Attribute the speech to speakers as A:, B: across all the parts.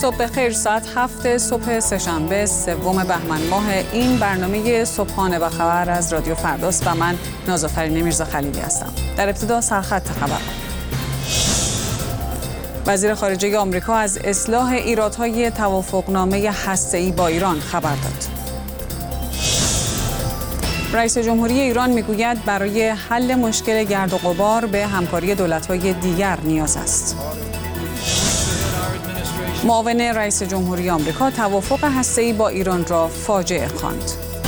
A: صبح بخیر. ساعت 7 صبح سه‌شنبه 3 بهمن ماه. این برنامه صبحانه و خبر از رادیو فرداست و من نازافرین میرزا خلیلی هستم. در ابتدا سرخط خبر. وزیر خارجه آمریکا از اصلاح ایرادهای توافقنامه هسته‌ای با ایران خبر داد. رئیس جمهوری ایران میگوید برای حل مشکل گرد و غبار به همکاری دولت‌های دیگر نیاز است. معاون رئیس جمهوری آمریکا توافق هسته‌ای با ایران را فاجعه خواند.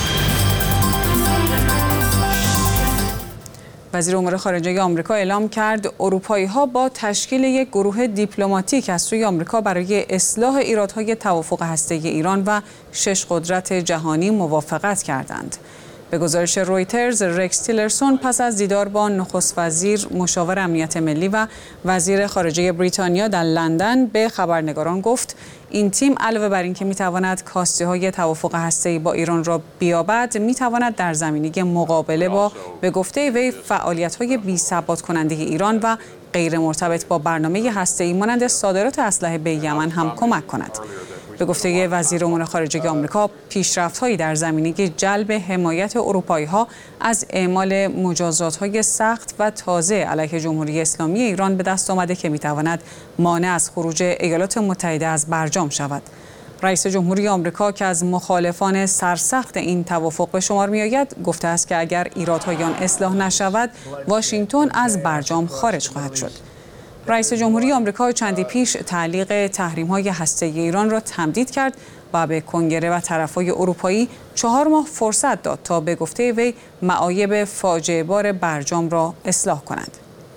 A: وزیر امور خارجه آمریکا اعلام کرد اروپایی‌ها با تشکیل یک گروه دیپلماتیک از سوی آمریکا برای اصلاح ایرادهای توافق هسته‌ای ایران و 6 قدرت جهانی موافقت کردند. به گزارش رویترز، رکس تیلرسون پس از دیدار با نخست وزیر، مشاور امنیت ملی و وزیر خارجه بریتانیا در لندن به خبرنگاران گفت این تیم علاوه بر اینکه میتواند کاسته‌های توافق هسته‌ای با ایران را بیابد، میتواند در زمینه مقابله با به گفته وی فعالیت‌های بی‌ثبات کننده ایران و غیر مرتبط با برنامه هسته‌ای مانند صادرات اسلحه به یمن هم کمک کند. به گفته وزیر امور خارجه آمریکا، پیشرفت‌هایی در زمینه جلب حمایت اروپایی‌ها از اعمال مجازات‌های سخت و تازه علیه جمهوری اسلامی ایران به دست آمده که می‌تواند مانع از خروج ایالات متحده از برجام شود. رئیس جمهوری آمریکا که از مخالفان سرسخت این توافق به شمار می‌آید، گفته است که اگر ایرادهای آن اصلاح نشود، واشنگتن از برجام خارج خواهد شد. رئیس جمهوری آمریکا چندی پیش تعلیق تحریم‌های هسته‌ای ایران را تمدید کرد و به کنگره و طرف‌های اروپایی 4 ماه فرصت داد تا به گفته وی معایب فاجعه بار برجام را اصلاح کنند.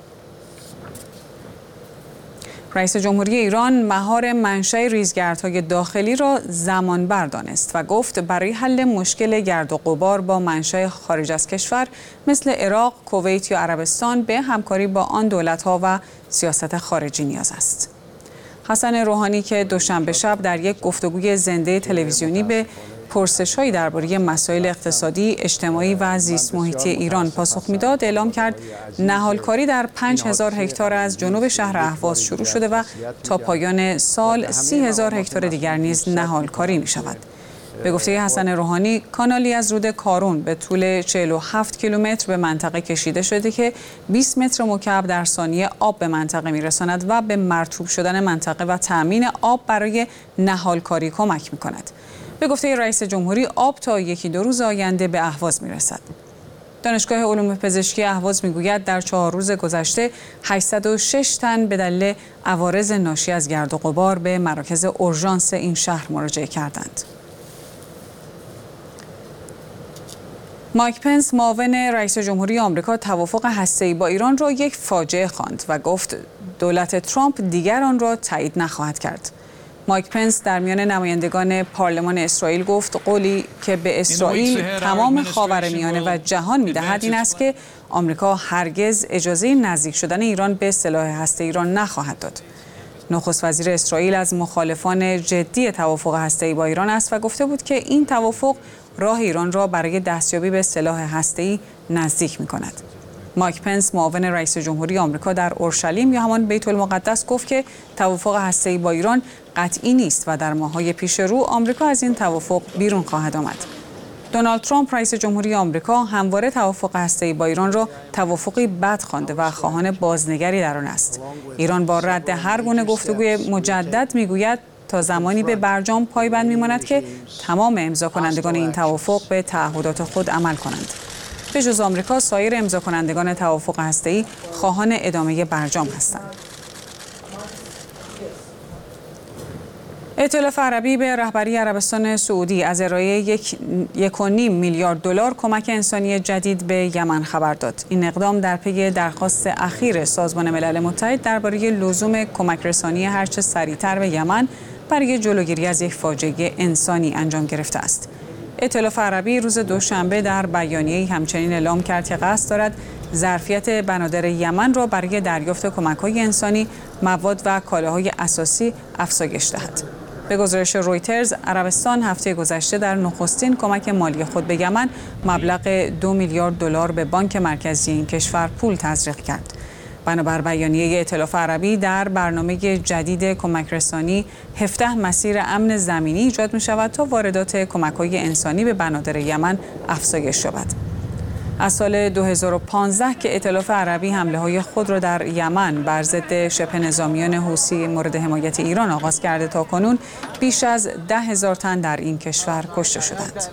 A: رئیس جمهوری ایران مهار منشأ ریزگردهای داخلی را زمانبر دانست و گفت برای حل مشکل گرد و غبار با منشأ خارج از کشور مثل عراق، کویت یا عربستان به همکاری با آن دولت‌ها و سیاست خارجی نیاز است. حسن روحانی که دوشنبه شب در یک گفتگوی زنده تلویزیونی به پرسش‌هایی درباره مسائل اقتصادی، اجتماعی و زیست محیطی ایران پاسخ می‌داد، اعلام کرد نهالکاری در 5000 هکتار از جنوب شهر اهواز شروع شده و تا پایان سال 30000 هکتار دیگر نیز نهالکاری می‌شود. به گفته حسن روحانی، کانالی از رود کارون به طول 47 کیلومتر به منطقه کشیده شده که 20 متر مکعب در ثانیه آب به منطقه می‌رساند و به مرطوب شدن منطقه و تأمین آب برای نهالکاری کمک می‌کند. به گفته رئیس جمهوری، آب تا 1-2 روز آینده به اهواز می‌رسد. دانشگاه علوم پزشکی اهواز می‌گوید در 4 روز گذشته 806 تن به دلیل عوارض ناشی از گرد و غبار به مراکز اورژانس این شهر مراجعه کردند. مایک پنس، معاون رئیس جمهوری آمریکا، توافق هسته‌ای با ایران را یک فاجعه خواند و گفت دولت ترامپ دیگر آن را تایید نخواهد کرد. مایک پنس در میان نمایندگان پارلمان اسرائیل گفت قولی که به اسرائیل تمام خاورمیانه و جهان می‌دهد این است که آمریکا هرگز اجازه نزدیک شدن ایران به سلاح هسته‌ای را نخواهد داد. نخست وزیر اسرائیل از مخالفان جدی توافق هسته‌ای با ایران است و گفته بود که این توافق راه ایران را برای دستیابی به سلاح هسته‌ای نزدیک می‌کند. مایک پنس، معاون رئیس جمهوری آمریکا در اورشلیم یا همان بیت المقدس، گفت که توافق هسته‌ای با ایران قطعی نیست و در ماه‌های پیش رو آمریکا از این توافق بیرون خواهد آمد. دونالد ترامپ، رئیس جمهوری آمریکا، همواره توافق هسته‌ای با ایران را توافقی بد خوانده و خواهان بازنگری در آن است. ایران با رد هر گونه گفتگوی مجدد میگوید تا زمانی به برجام پایبند میماند که تمام امضا کنندگان این توافق به تعهدات خود عمل کنند. به جز آمریکا، سایر امضا کنندگان توافق هسته‌ای خواهان ادامه برجام هستند. ائتلاف عربی به رهبری عربستان سعودی از ارائه 1.5 میلیارد دلار کمک انسانی جدید به یمن خبر داد. این اقدام در پی درخواست اخیر سازمان ملل متحد درباره لزوم کمک رسانی هرچه سریعتر به یمن برای جلوگیری از یک فاجعه انسانی انجام گرفته است. ائتلاف عربی روز دوشنبه در بیانیه‌ای همچنین اعلام کرد که قصد دارد ظرفیت بنادر یمن را برای دریافت کمک‌های انسانی، مواد و کالاهای اساسی افزایش دهد. به گزارش رویترز، عربستان هفته گذشته در نخستین کمک مالی خود به یمن مبلغ 2 میلیارد دلار به بانک مرکزی این کشور پول تزریق کرد. بنابر بیانیه ائتلاف عربی، در برنامه جدید کمک رسانی 17 مسیر امن زمینی ایجاد می شود تا واردات کمک‌های انسانی به بنادر یمن افزایش یابد. از سال 2015 که ائتلاف عربی حمله‌های خود را در یمن بر ضد شبه نظامیان حوثی مورد حمایت ایران آغاز کرده تا کنون بیش از 10,000 تن در این کشور کشته شدند.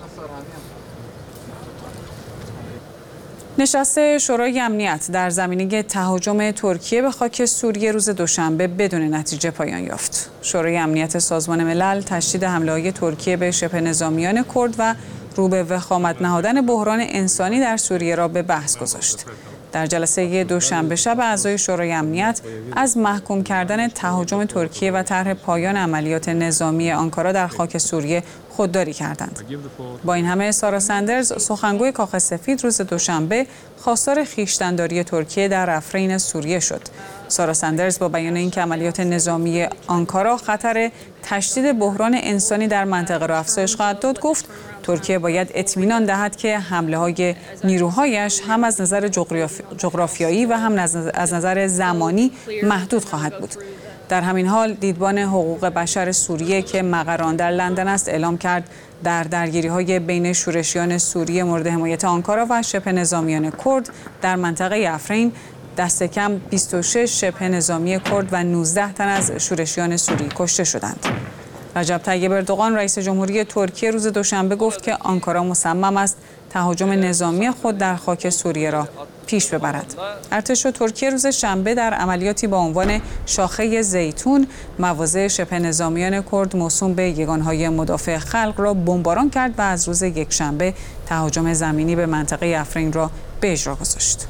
A: نشست شورای امنیت در زمینه تهاجم ترکیه به خاک سوریه روز دوشنبه بدون نتیجه پایان یافت. شورای امنیت سازمان ملل تشدید حمله‌های ترکیه به شبه نظامیان کرد و رو به وخامت نهادن بحران انسانی در سوریه را به بحث گذاشت. در جلسه دوشنبه شب اعضای شورای امنیت از محکوم کردن تهاجم ترکیه و طرح پایان عملیات نظامی آنکارا در خاک سوریه خودداری کردند. با این همه سارا سندرز، سخنگوی کاخ سفید، روز دوشنبه خواستار خویشتن‌داری ترکیه در افرین سوریه شد. سارا سندرز با بیان اینکه عملیات نظامی آنکارا خطر تشدید بحران انسانی در منطقه را افزایش خواهد داد، گفت ترکیه باید اطمینان دهد که حمله‌های نیروهایش هم از نظر جغرافیایی و هم از نظر زمانی محدود خواهد بود. در همین حال دیدبان حقوق بشر سوریه که مقر آن در لندن است اعلام کرد در درگیری‌های بین شورشیان سوریه مورد حمایت آنکارا و شبه نظامیان کرد در منطقه افرین دست کم 26 شبه نظامی کرد و 19 تن از شورشیان سوری کشته شدند. رجب طیب اردوغان رئیس جمهوری ترکیه روز دوشنبه گفت که آنکارا مصمم است تهاجم نظامی خود در خاک سوریه را پیش ببرد. ارتش ترکیه روز شنبه در عملیاتی با عنوان شاخه زیتون مواضع شبه نظامیان کرد موسوم به یگانهای مدافع خلق را بمباران کرد و از روز یکشنبه تهاجم زمینی به منطقه افرین را به اجرا گذاشت.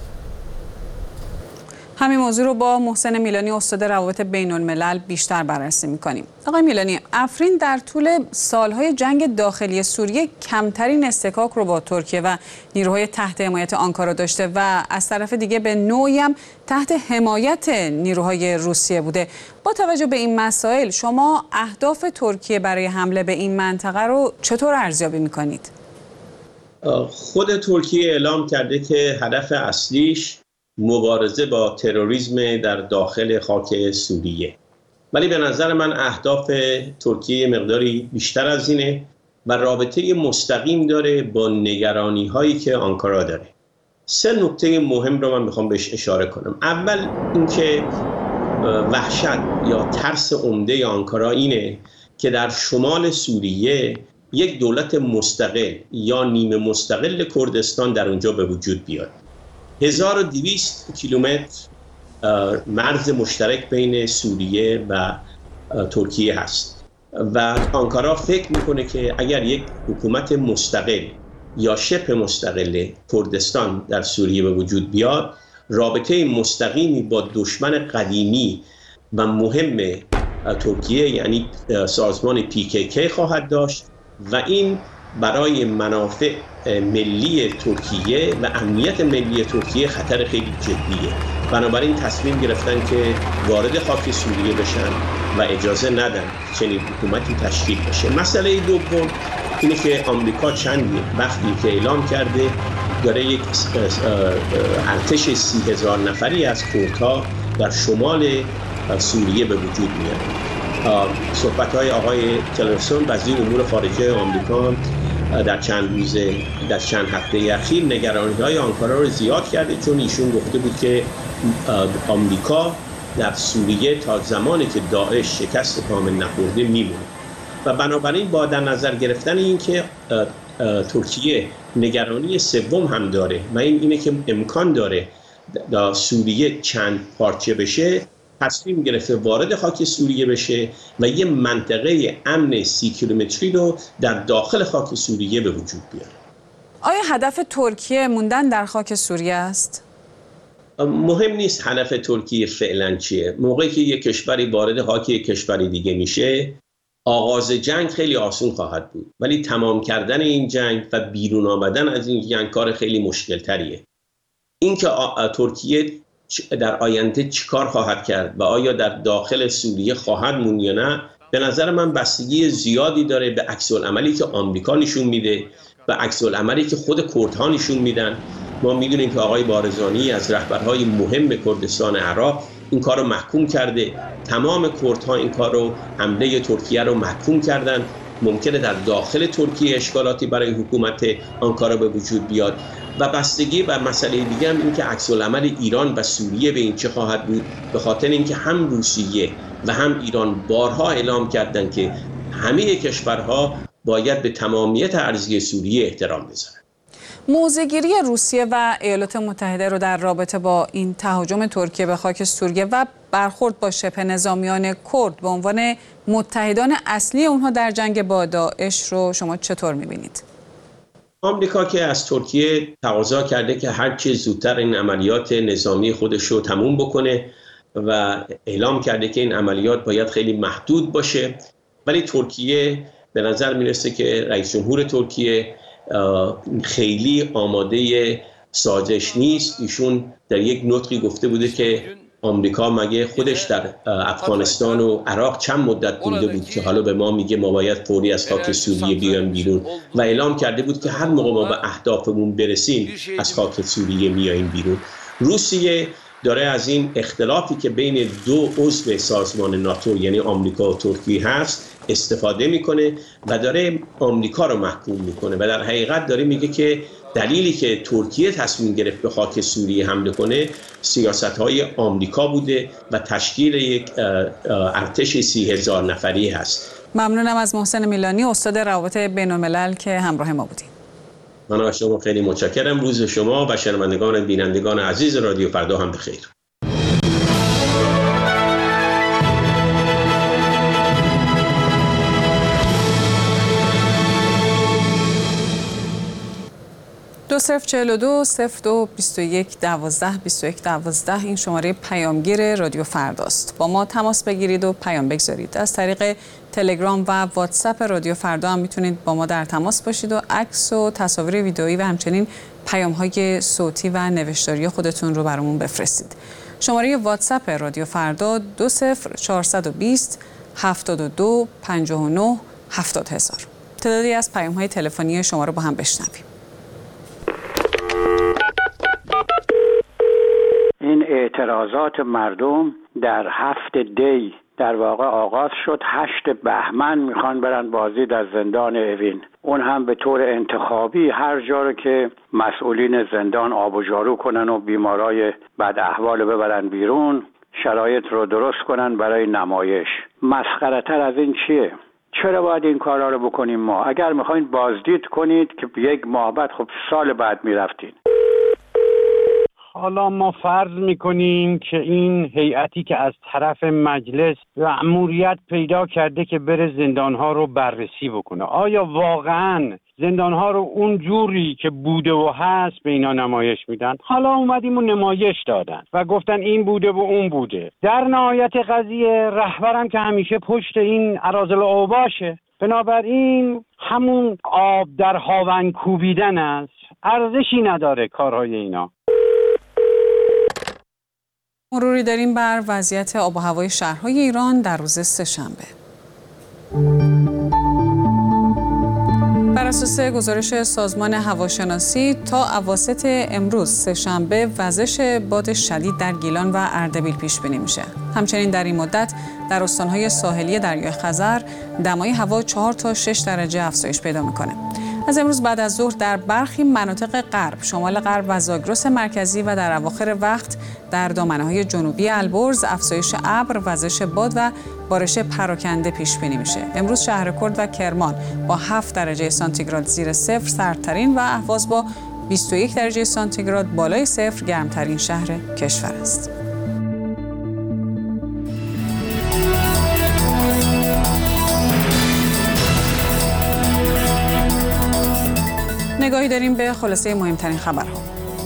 A: همین موضوع رو با محسن میلانی استاد روابط بین الملل بیشتر بررسی می‌کنیم. آقای میلانی، افرین در طول سالهای جنگ داخلی سوریه کمترین اصطکاک رو با ترکیه و نیروهای تحت حمایت آنکارا داشته و از طرف دیگه به نوعی هم تحت حمایت نیروهای روسیه بوده. با توجه به این مسائل شما اهداف ترکیه برای حمله به این منطقه رو چطور ارزیابی می‌کنید؟
B: خود ترکیه اعلام کرده که هدف اصلیش مبارزه با تروریسم در داخل خاک سوریه، ولی به نظر من اهداف ترکیه مقداری بیشتر از اینه و رابطه مستقیم داره با نگرانی هایی که آنکارا داره. 3 نکته مهم رو من میخوام بهش اشاره کنم. اول اینکه وحشت یا ترس عمده آنکارا اینه که در شمال سوریه یک دولت مستقل یا نیمه مستقل کردستان در اونجا به وجود بیاد. 1200 کیلومتر مرز مشترک بین سوریه و ترکیه هست و آنکارا فکر میکنه که اگر یک حکومت مستقل یا شبه مستقل کردستان در سوریه به وجود بیاد، رابطه مستقیمی با دشمن قدیمی و مهم ترکیه یعنی سازمان PKK خواهد داشت و این برای منافع ملی ترکیه و امنیت ملی ترکیه خطر خیلی جدیه. بنابراین تصمیم گرفتن که وارد خاک سوریه بشن و اجازه ندن چنین حکومتی تشکیل بشه. مسئله دوم اینه که آمریکا چند وقتی که اعلام کرده داره یک ارتش 30,000 نفری از کردها در شمال سوریه به وجود میاد. صحبت‌های آقای تلرسون وزیر امور خارجه آمریکا در چند هفته اخیر نگرانی‌های آنکارا رو زیاد کرده، چون ایشون گفته بود که آمریکا در سوریه تا زمانی که داعش شکست کامل نخورده میمونه و بنابراین با در نظر گرفتن این که ترکیه نگرانی سوم هم داره و اینه که امکان داره در سوریه چند پارچه بشه، تصمیم گرفته وارد خاک سوریه بشه و یه منطقه امن 30 کیلومتری رو در داخل خاک سوریه به وجود بیاره.
A: آیا هدف ترکیه موندن در خاک سوریه است؟
B: مهم نیست هدف ترکیه فعلا چیه. موقعی که یک کشوری وارد خاک یک کشوری دیگه میشه، آغاز جنگ خیلی آسون خواهد بود، ولی تمام کردن این جنگ و بیرون آمدن از این جنگ کار خیلی مشکل تریه. اینکه ترکیه در آینده چیکار خواهد کرد و آیا در داخل سوریه خواهد موند یا نه، به نظر من بستگی زیادی داره به عکس العملی که آمریکا نشون میده و عکس العملی که خود کردها نشون میدن ما میدونیم که آقای بارزانی از رهبرهای مهم کردستان عراق این کار رو محکوم کرده. تمام کردها این کار رو، حمله ترکیه رو محکوم کردن. ممکنه در داخل ترکیه اشکالاتی برای حکومت آنکارا به وجود بیاد و بستگی بر مسئله دیگه هم این که عکس العمل ایران و سوریه به این چه خواهد بود، به خاطر اینکه هم روسیه و هم ایران بارها اعلام کردن که همه کشورها باید به تمامیت ارضی سوریه احترام بذارن.
A: موضع‌گیری روسیه و ایالات متحده رو در رابطه با این تهاجم ترکیه به خاک سوریه و برخورد با شبه نظامیان کرد به عنوان متحدان اصلی اونها در جنگ با داعش رو شما چطور می‌بینید؟
B: آمریکا که از ترکیه تقاضا کرده که هر چه زودتر این عملیات نظامی خودش رو تموم بکنه و اعلام کرده که این عملیات باید خیلی محدود باشه، ولی ترکیه به نظر میرسه که رئیس جمهور ترکیه خیلی آماده سازش نیست. ایشون در یک نطقی گفته بوده که آمریکا مگه خودش در افغانستان و عراق چند مدت بوده بود که حالا به ما میگه ما باید فوری از خاک سوریه بیایم بیرون، و اعلام کرده بود که هر موقع ما به اهدافمون برسیم از خاک سوریه میاییم بیرون. روسیه داره از این اختلافی که بین دو عضو سازمان ناتو یعنی آمریکا و ترکیه هست استفاده میکنه و داره آمریکا رو محکوم میکنه و در حقیقت داره میگه که دلیلی که ترکیه تصمیم گرفت به خاک سوریه حمله کنه سیاست‌های آمریکا بوده و تشکیل یک ارتش 30,000 نفری هست.
A: ممنونم از محسن میلانی، استاد روابط بین‌الملل که همراه ما بودیم.
B: من از شما خیلی متشکرم. روز شما و شنوندگان و بینندگان عزیز رادیو فردا هم بخیر. دو 042 02 21 12 21 12 این شماره پیامگیر رادیو فرداست. با ما تماس بگیرید و پیام بگذارید. از طریق تلگرام و واتساپ رادیو فردا هم میتونید با ما در تماس باشید و عکس و تصاویر ویدئویی و همچنین پیام‌های صوتی و نوشتاری خودتون رو برامون بفرستید. شماره واتساپ رادیو فردا 20420 72 59 70000. تعدادی از پیام‌های تلفنی شما رو با هم بشنویم.
C: این اعتراضات مردم در 7 دی در واقع آغاز شد. 8 بهمن میخوان برن بازدید از زندان اوین، اون هم به طور انتخابی هر جا رو که مسئولین زندان آب و جارو کنن و بیمارای بد احوال ببرن بیرون، شرایط رو درست کنن برای نمایش. مسخره تر از این چیه؟ چرا باید این کارا رو بکنیم ما؟ اگر میخواین بازدید کنید که 1 ماه بعد، خب سال بعد میرفتین.
D: حالا ما فرض میکنیم که این هیئتی که از طرف مجلس مأموریت پیدا کرده که بره زندانها رو بررسی بکنه، آیا واقعاً زندانها رو اون جوری که بوده و هست به اینا نمایش میدن؟ حالا اومدیم و نمایش دادن و گفتن این بوده و اون بوده. در نهایت قضیه رهبرم که همیشه پشت این اراذل اوباشه، بنابراین همون آب در هاون کوبیدن است، ارزشی نداره کارهای اینا.
A: مروری داریم بر وضعیت آب و هوای شهرهای ایران در روز سه‌شنبه. بر اساس گزارش سازمان هواشناسی تا اواسط امروز سه‌شنبه وزش باد شدید در گیلان و اردبیل پیش بینی میشه. همچنین در این مدت در استانهای ساحلی دریای خزر دمای هوا 4 تا 6 درجه افزایش پیدا میکنه. از امروز بعد از ظهر در برخی مناطق غرب، شمال غرب و زاگرس مرکزی و در اواخر وقت در دامنه‌های جنوبی البرز افزایش ابر، وزش باد و بارش پراکنده پیش بینی میشه. امروز شهرکرد و کرمان با 7 درجه سانتیگراد زیر صفر سردترین و اهواز با 21 درجه سانتیگراد بالای صفر گرمترین شهر کشور است. نگاهی داریم به خلاصه مهمترین خبرها.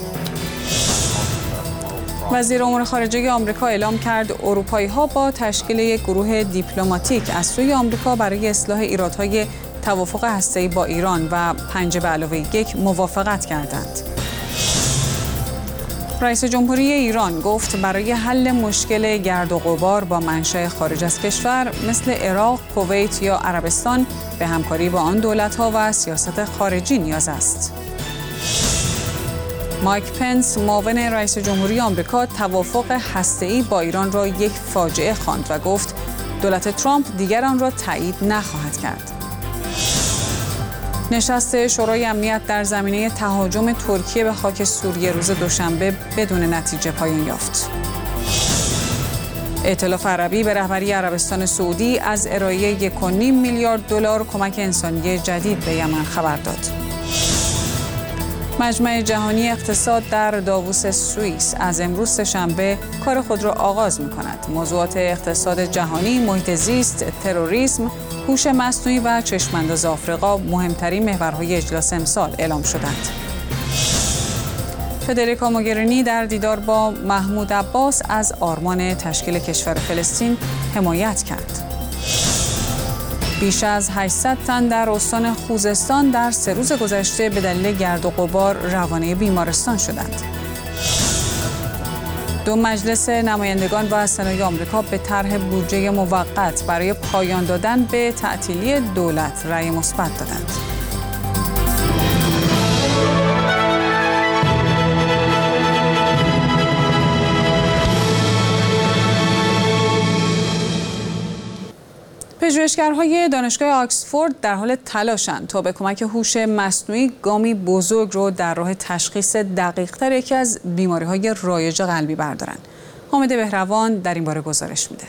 A: وزیر امور خارجه آمریکا اعلام کرد اروپایی‌ها با تشکیل یک گروه دیپلماتیک از سوی آمریکا برای اصلاح ایرادهای توافق هسته‌ای با ایران و 5+1 موافقت کردند. رئیس جمهوری ایران گفت برای حل مشکل گرد و غبار با منشأ خارج از کشور مثل عراق، کویت یا عربستان به همکاری با آن دولت‌ها و سیاست خارجی نیاز است. مایک پنس معاون رئیس جمهوری آمریکا توافق هسته‌ای با ایران را یک فاجعه خواند و گفت دولت ترامپ دیگر آن را تایید نخواهد کرد. نشست شورای امنیت در زمینه تهاجم ترکیه به خاک سوریه روز دوشنبه بدون نتیجه پایان یافت. ائتلاف عربی به رهبری عربستان سعودی از ارائه 1.5 میلیارد دلار کمک انسانی جدید به یمن خبر داد. مجمع جهانی اقتصاد در داووس سوئیس از امروز سه‌شنبه کار خود را آغاز می‌کند. موضوعات اقتصاد جهانی، محیط زیست، تروریسم، هوش مصنوعی و چشم‌انداز آفریقا مهمترین محورهای اجلاس امسال اعلام شدند. فدریکا موگرینی در دیدار با محمود عباس از آرمان تشکیل کشور فلسطین حمایت کرد. بیش از 800 تن در استان خوزستان در 3 روز گذشته به دلیل گرد و غبار روانه بیمارستان شدند. 2 مجلس نمایندگان و سنای آمریکا به طرح بودجه موقت برای پایان دادن به تعطیلی دولت رأی مثبت دادند. پژوهشگرهای دانشگاه آکسفورد در حال تلاشند تا به کمک هوش مصنوعی گامی بزرگ رو در راه تشخیص دقیق‌تر یکی از بیماری‌های رایج قلبی بردارند. حامد بهروان در این باره گزارش میده.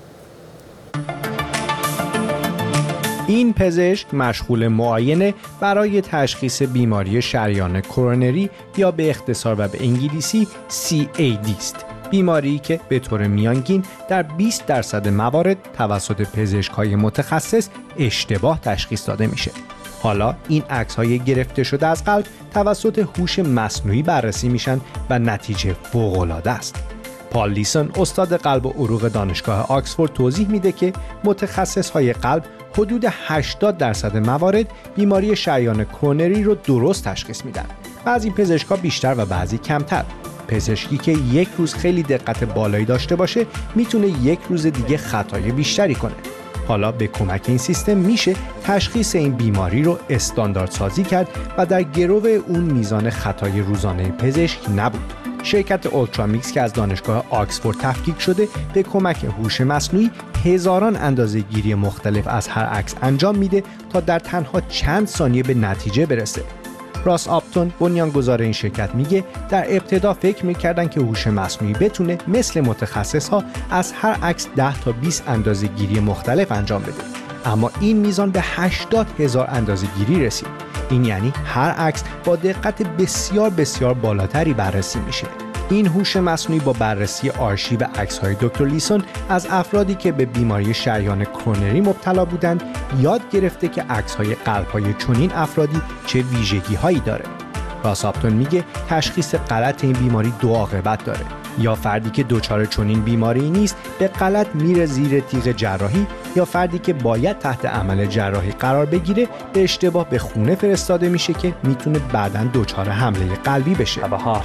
E: این پزشک مشغول معاینه برای تشخیص بیماری شریان کرونری یا به اختصار و به انگلیسی CAD است. بیماری که به طور میانگین در 20% موارد توسط پزشک‌های متخصص اشتباه تشخیص داده میشه. حالا این عکس‌های گرفته شده از قلب توسط هوش مصنوعی بررسی میشن و نتیجه فوق‌العاده است. پال لیسون استاد قلب و عروق دانشگاه آکسفورد توضیح میده که متخصص‌های قلب حدود 80% موارد بیماری شریان کرونری رو درست تشخیص میدن. بعضی پزشک‌ها بیشتر و بعضی کمتر. پزشکی که یک روز خیلی دقت بالایی داشته باشه میتونه یک روز دیگه خطای بیشتری کنه. حالا به کمک این سیستم میشه تشخیص این بیماری رو استاندارد سازی کرد و در گرو اون میزان خطای روزانه پزشک نبود. شرکت اولترامیکس که از دانشگاه آکسفورد تفکیک شده به کمک هوش مصنوعی هزاران اندازه‌گیری مختلف از هر عکس انجام میده تا در تنها چند ثانیه به نتیجه برسه. راس آپتون بنیانگذار این شرکت میگه در ابتدا فکر میکردن که هوش مصنوعی بتونه مثل متخصصها از هر عکس 10 تا 20 اندازه‌گیری مختلف انجام بده، اما این میزان به 80,000 اندازه‌گیری رسید. این یعنی هر عکس با دقت بسیار بسیار بالاتری بررسی میشه. این هوش مصنوعی با بررسی آرشیو عکس‌های دکتر لیسون از افرادی که به بیماری شریان کرونری مبتلا بودند یاد گرفته که عکس‌های قلب‌های چنین افرادی چه ویژگی‌هایی داره. راس آپتون میگه تشخیص غلط این بیماری 2 عاقبت داره. یا فردی که دچار چنین بیماری نیست به غلط میره زیر تیغ جراحی، یا فردی که باید تحت عمل جراحی قرار بگیره به اشتباه به خونه فرستاده میشه که میتونه بعداً دچار حمله قلبی بشه.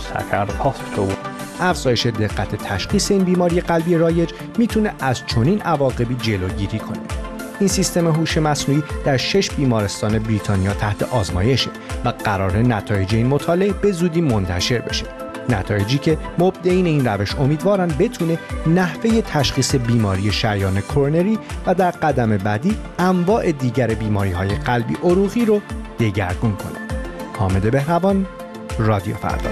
E: افزایش دقت تشخیص این بیماری قلبی رایج میتونه از چنین عواقبی جلوگیری کنه. این سیستم هوش مصنوعی در 6 بیمارستان بریتانیا تحت آزمایشه و قراره نتایج این مطالعه به زودی منتشر بشه. نتایجی که مبدعین این روش امیدوارن بتونه نحوه تشخیص بیماری شریان کرونری و در قدم بعدی انواع دیگر بیماری‌های قلبی عروقی رو دگرگون کنه. حامد بهروان، رادیو فردا.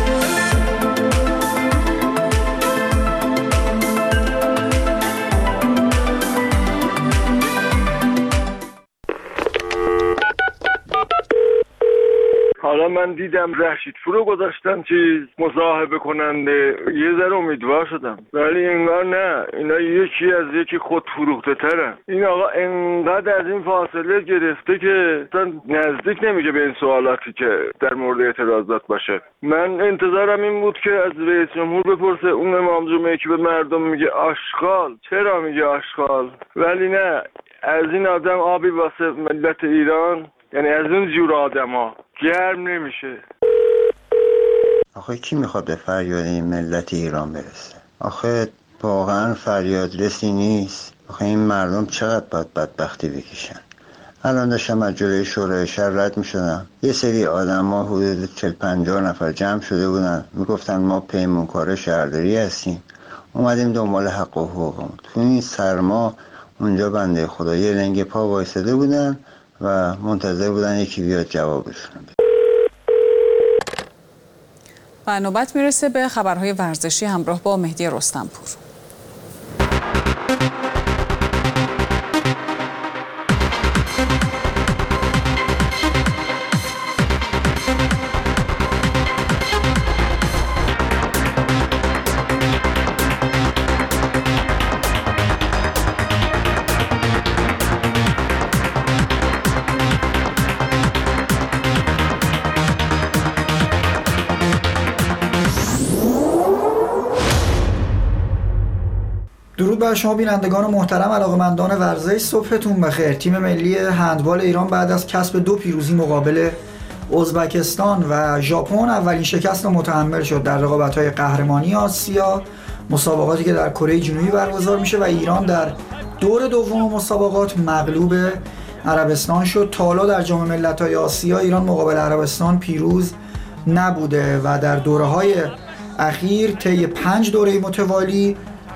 F: حالا من دیدم رشید فرو گذاشتن چیز مصاحبه کننده، یه ذره امیدوار شدم، ولی انگار نه، اینا یکی از یکی خود فروخته ترن. این آقا انقدر از این فاصله گرفته که اصلا نزدیک نمیشه به این سوالاتی که در مورد اعتراضات باشه. من انتظارم این بود که از رئیس جمهور بپرسه اون امام جمعه که به مردم میگه آشغال، چرا میگه آشغال؟ ولی نه، از این آدم آبی واسه ملت ایران، یعنی از اون جور آدما گرم نمیشه.
G: آخه کی میخواد به فریاد این ملت ایران برسه؟ آخه واقعا فریاد رسی نیست. آخه این مردم چقدر باید بدبختی بکشن؟ الان داشتم از جلوی شورای شهر رد میشدم، یه سری آدم ها حدود 40-50 نفر جمع شده بودن، میگفتن ما پیمانکار شهرداری هستیم، اومدیم دنبال حق و حقوقمون. تو این سرما اونجا بنده خدا یه لنگ پا وایساده بودن و منتظر بودن یکی بیاد جوابشون بده.
A: و نوبت میرسه به خبرهای ورزشی همراه با مهدی رستمپور.
H: درود بر شما بینندگان محترم، علاقه‌مندان ورزش، صبحتون بخیر. تیم ملی هندبال ایران بعد از کسب 2 پیروزی مقابل ازبکستان و ژاپن اولین شکست را متحمل شد در رقابت‌های قهرمانی آسیا، مسابقاتی که در کره جنوبی برگزار میشه و ایران در دور دوم مسابقات مغلوب عربستان شد. تا حالا در جام ملت‌های آسیا ایران مقابل عربستان پیروز نبوده و در دوره‌های اخیر طی 5 دوره متوالی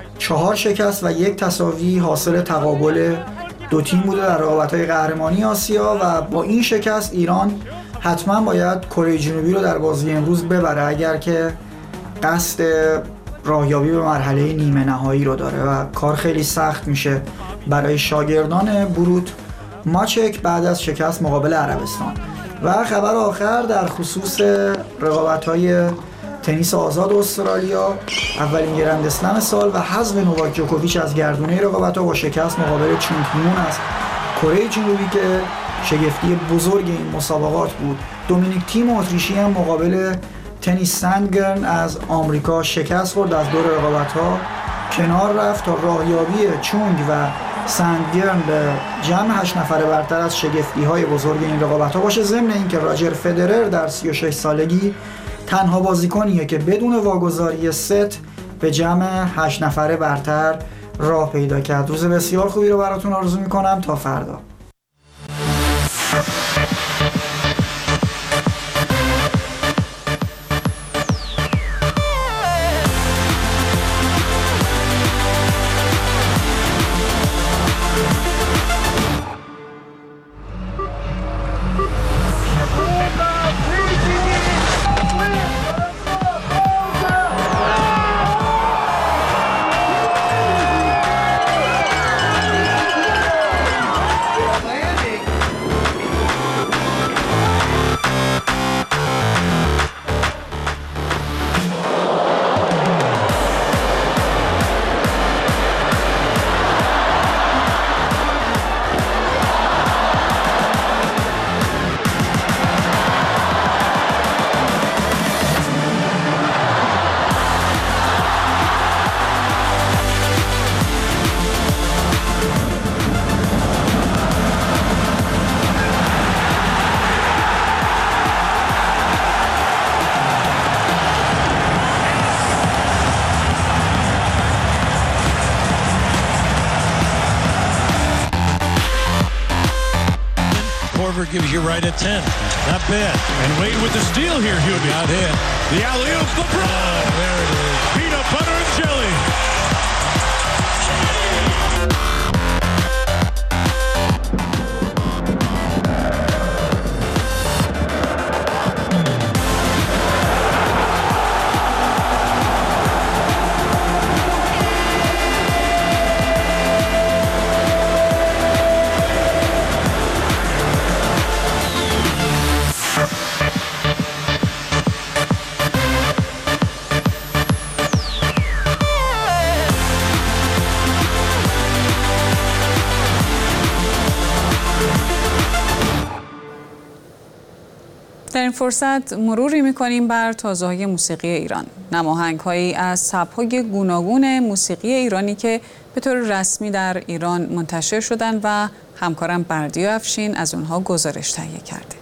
H: 4 شکست و 1 تساوی حاصل تقابل 2 تیم بوده در رقابت‌های قهرمانی آسیا و با این شکست ایران حتما باید کره جنوبی رو در بازی امروز ببره اگر که قصد راهیابی به مرحله نیمه نهایی رو داره و کار خیلی سخت میشه برای شاگردان بروت ماچک بعد از شکست مقابل عربستان. و خبر آخر در خصوص رقابت‌های تنیس آزاد استرالیا، اولین گرند اسلم سال و حذف نوواک جوکوویچ از گردونه رقابت‌ها با شکست مقابل چونگ هیون از کره جنوبی که شگفتی بزرگ این مسابقات بود. دومینیک تیم اتریشی هم مقابل تنیس سندگرن از آمریکا شکست خورد، از دور رقابت‌ها کنار رفت تا راهیابی چونگ و سندگرن به جمع 8 نفره برتر از شگفتی‌های بزرگ این رقابت‌ها باشه. ضمن اینکه راجر فدرر در 36 سالگی تنها بازیکنیه که بدون واگذاری ست به جمع 8 نفره برتر راه پیدا کرد. روز بسیار خوبی رو براتون آرزو میکنم. تا فردا.
I: Gives you right at 10. Not bad. And Wade with the steal here, Hubie. Not hit. The alley-oop, LeBron. Oh, there it is. Peanut butter and jelly.
A: در این فرصت مروری می‌کنیم بر تازه‌های موسیقی ایران. نماهنگ‌هایی از سبک‌های گوناگون موسیقی ایرانی که به طور رسمی در ایران منتشر شدن و همکارم بردیا افشین از اونها گزارش تهیه کرده.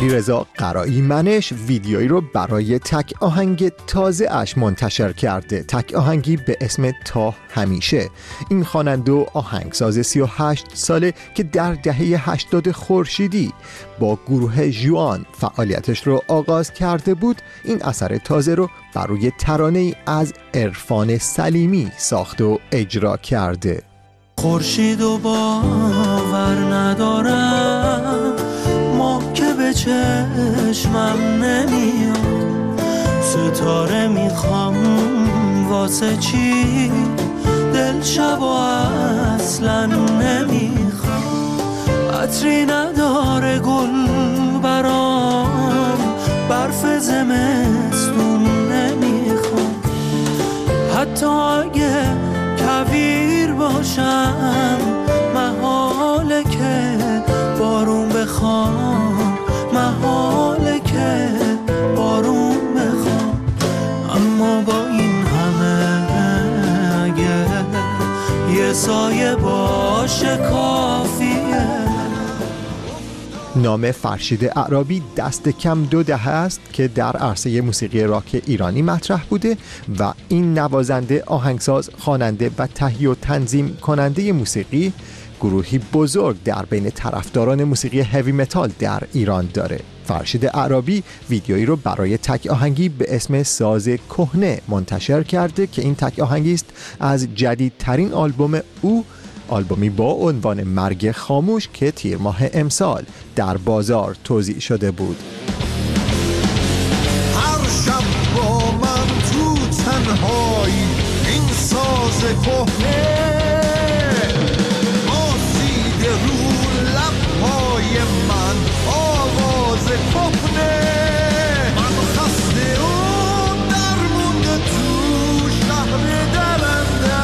J: علیرضا قرایی منش ویدیویی رو برای تک آهنگ تازه اش منتشر کرده، تک آهنگی به اسم تا همیشه. این خواننده و آهنگساز 38 ساله که در دهه 80 خورشیدی با گروه ژوان فعالیتش رو آغاز کرده بود، این اثر تازه رو بر روی ترانه‌ای از عرفان سلیمی ساخت و اجرا کرده.
K: خورشید و باور ندارم، ما که به چشمم نمیاد، ستاره میخوام واسه چی، دل شب و اصلا نمیخوام، عطری نداره گل برام، برف زمستون نمیخوام، حتی اگه کویر باشم محاله که بارون بخوام، محاله که بارون بخوام، اما با این همه اگه یه سایه باشه کافیه.
J: نام فرشید اعرابی دست کم 2 دهه است که در عرصه موسیقی راک ایرانی مطرح بوده و این نوازنده، آهنگساز، خواننده و تهیه و تنظیم کننده موسیقی گروهی بزرگ در بین طرفداران موسیقی هیوی متال در ایران داره. فرشید اعرابی ویدیویی رو برای تک آهنگی به اسم ساز کهنه منتشر کرده که این تک آهنگی است از جدیدترین آلبوم او، آلبومی با عنوان مرگ خاموش که تیر ماه امسال در بازار توزیع شده بود.
L: هر شب با من تو تنهایی این ساز کهنه آسیده رو لبهای من آواز کهنه، من خسته و درمونده تو شهر درندش،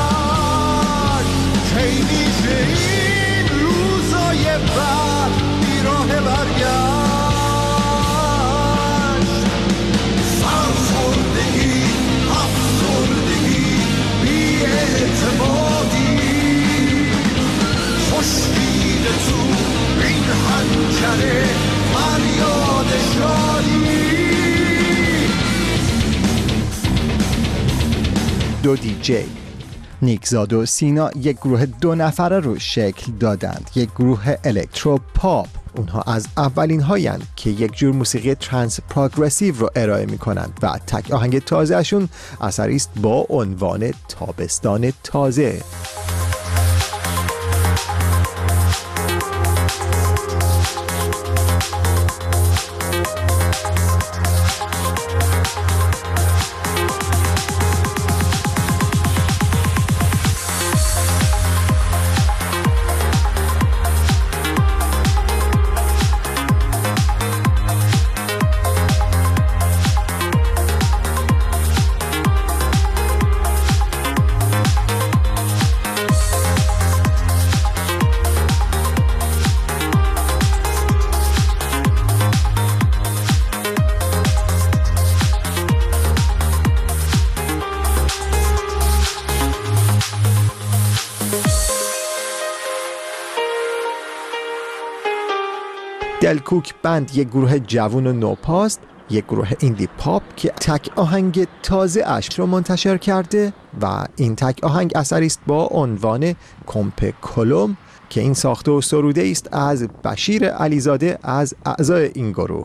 L: کی میشه این روزای بعد بیراه برگشت، سرخوردگی، افسردگی، بی‌اعتمادی، خشکیده تو این حنجره فریاد شادی.
J: دو دی‌جی نیکزاد و سینا یک گروه 2 نفره رو شکل دادند، یک گروه الکترو پاپ. اونها از اولین هایند که یک جور موسیقی ترانس پروگرسیو رو ارائه می کنند و تک آهنگ تازه اشون اثری است با عنوان تابستان تازه. دلکوک بند یک گروه جوان و نوپاست، یک گروه ایندی پاپ که تک آهنگ تازه اش رو منتشر کرده و این تک آهنگ اثری است با عنوان کمپ کلم که این ساخته و سروده است از بشیر علیزاده از اعضای این گروه.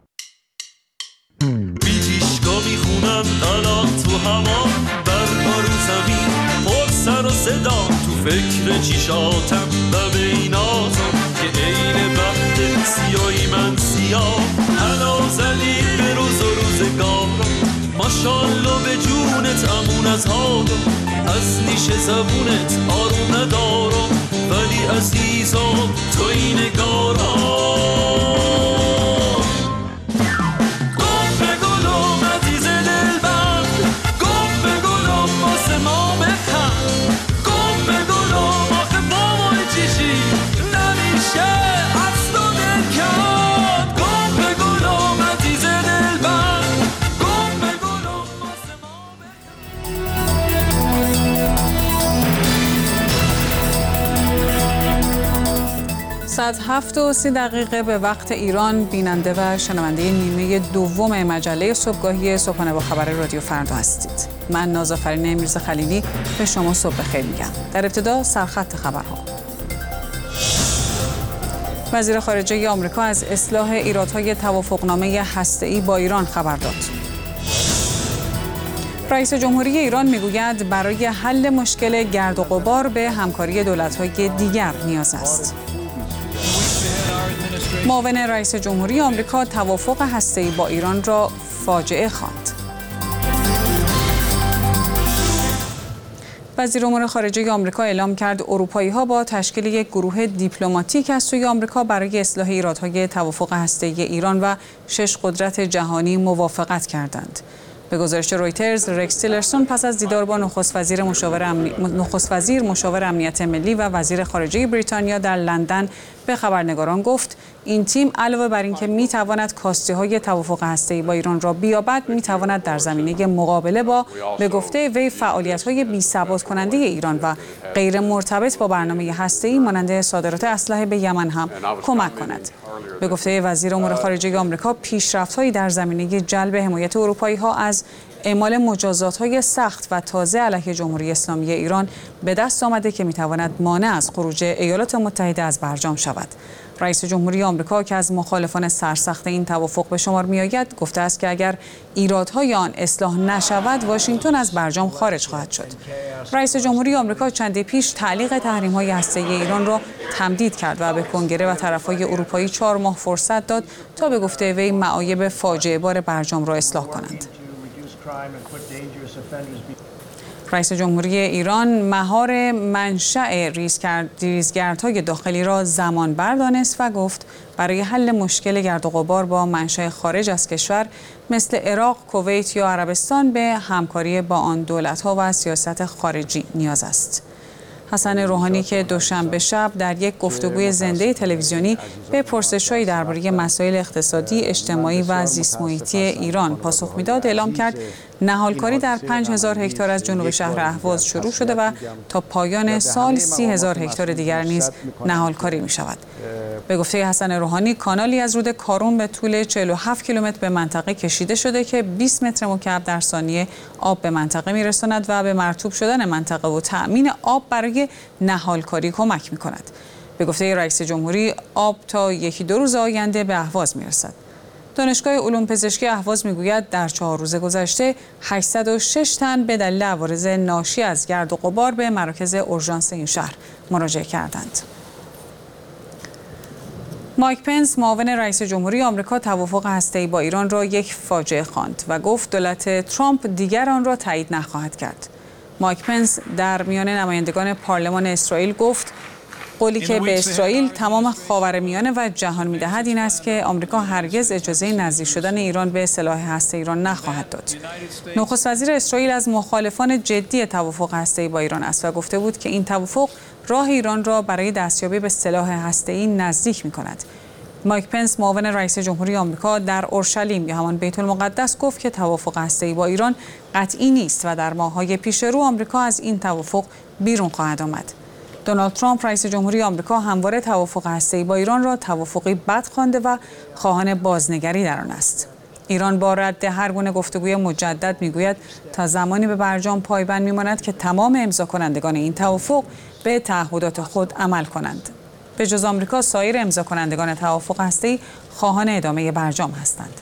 K: بیجیشگاه میخونم الان تو هوا، برپا رو زمین پر سر و صدا، تو فکر چیشاتم و بیناتم که عین بخت سیاهی من سیاه، حنا زدی به روز و روزگارم، ماشالله به جونت امون از هادم، از نیش زبونت آروم ندارم، ولی عزیزم تو این نگارم.
A: ساعت 7:30 به وقت ایران بیننده و شنونده نیمه دوم مجله صبحگاهی صبحانه با خبر رادیو فردا هستید. من نازآفرین میرزا خلیلی به شما صبح بخیر میگم. در ابتدا سرخط خبرها. وزیر خارجه آمریکا از اصلاح ایرادهای توافقنامه هسته‌ای با ایران خبر داد. رئیس جمهوری ایران میگوید برای حل مشکل گرد و غبار به همکاری دولت‌های دیگر نیاز است. معاون رئیس جمهوری آمریکا توافق هسته‌ای با ایران را فاجعه خواند. وزیر امور خارجه آمریکا اعلام کرد اروپایی‌ها با تشکیل یک گروه دیپلماتیک از سوی آمریکا برای اصلاح ایرادهای توافق هسته‌ای ایران و 6 قدرت جهانی موافقت کردند. به گزارش رویترز، رکس تیلرسون پس از دیدار با نخست وزیر مشاور امنیت ملی و وزیر خارجه بریتانیا در لندن به خبرنگاران گفت این تیم علاوه بر اینکه میتواند کاسته‌های توافق هسته‌ای با ایران را بیابد، میتواند در زمینه مقابله با به گفته وی فعالیت‌های بی‌ثبات کننده ایران و غیر مرتبط با برنامه هسته‌ای مانند صادرات اسلحه به یمن هم کمک کند. به گفته وزیر امور خارجه آمریکا، پیشرفت‌هایی در زمینه جلب حمایت اروپایی‌ها از اعمال مجازات‌های سخت و تازه علیه جمهوری اسلامی ایران به دست آمده که می‌تواند مانع از خروج ایالات متحده از برجام شود. رئیس جمهوری آمریکا که از مخالفان سرسخت این توافق به شمار می‌آید، گفته است که اگر ایرادهای آن اصلاح نشود، واشنگتن از برجام خارج خواهد شد. رئیس جمهوری آمریکا چندی پیش تعلیق تحریم‌های هسته‌ای ایران را تمدید کرد و به کنگره و طرف‌های اروپایی 4 ماه فرصت داد تا به گفته وی معایب فاجعه بار برجام را اصلاح کنند. رئیس جمهوری ایران مهار منشأ ریزگردهای داخلی را زمان بر دانست و گفت برای حل مشکل گرد و غبار با منشأ خارج از کشور مثل عراق، کویت یا عربستان به همکاری با آن دولت‌ها و سیاست خارجی نیاز است. حسن روحانی که دوشنبه شب در یک گفتگوی زنده تلویزیونی به پرسش‌هایی درباره مسائل اقتصادی، اجتماعی و زیست محیطی ایران پاسخ میداد، اعلام کرد نهالکاری در 5000 هکتار از جنوب شهر اهواز شروع شده و تا پایان سال 30000 هکتار دیگر نیز نهالکاری می‌شود. به گفته حسن روحانی، کانالی از رود کارون به طول 47 کیلومتر به منطقه کشیده شده که 20 متر مکعب در ثانیه آب به منطقه می‌رساند و به مرطوب شدن منطقه و تأمین آب برای نهالکاری کمک می‌کند. به گفته رئیس جمهوری، آب تا 1-2 روز آینده به اهواز می‌رسد. دانشگاه علوم پزشکی اهواز میگوید در 4 روز گذشته 806 تن به دلیل عوارض ناشی از گرد و غبار به مراکز اورژانس این شهر مراجعه کردند. مایک پنس، معاون رئیس جمهوری آمریکا، توافق هسته‌ای با ایران را یک فاجعه خواند و گفت دولت ترامپ دیگر آن را تایید نخواهد کرد. مایک پنس در میان نمایندگان پارلمان اسرائیل گفت قولی که به اسرائیل، تمام خاورمیانه و جهان می‌دهد این است که آمریکا هرگز اجازه نزدیک شدن ایران به سلاح هسته‌ای ایران نخواهد داد. نخست وزیر اسرائیل از مخالفان جدی توافق هسته‌ای با ایران است و گفته بود که این توافق راه ایران را برای دستیابی به سلاح هسته‌ای نزدیک می‌کند. مایک پنس، معاون رئیس جمهوری آمریکا، در اورشلیم یا همان بیت المقدس گفت که توافق هسته‌ای با ایران قطعی نیست و در ماه‌های پیش رو آمریکا از این توافق بیرون خواهد آمد. دونالد ترامپ، رئیس جمهوری آمریکا، همواره توافق هسته‌ای با ایران را توافقی بد خوانده و خواهان بازنگری در آن است. ایران با رد هر گونه گفتگوی مجدد میگوید تا زمانی به برجام پایبند میماند که تمام امضا کنندگان این توافق به تعهدات خود عمل کنند. به جز آمریکا، سایر امضا کنندگان توافق هسته‌ای خواهان ادامه برجام هستند.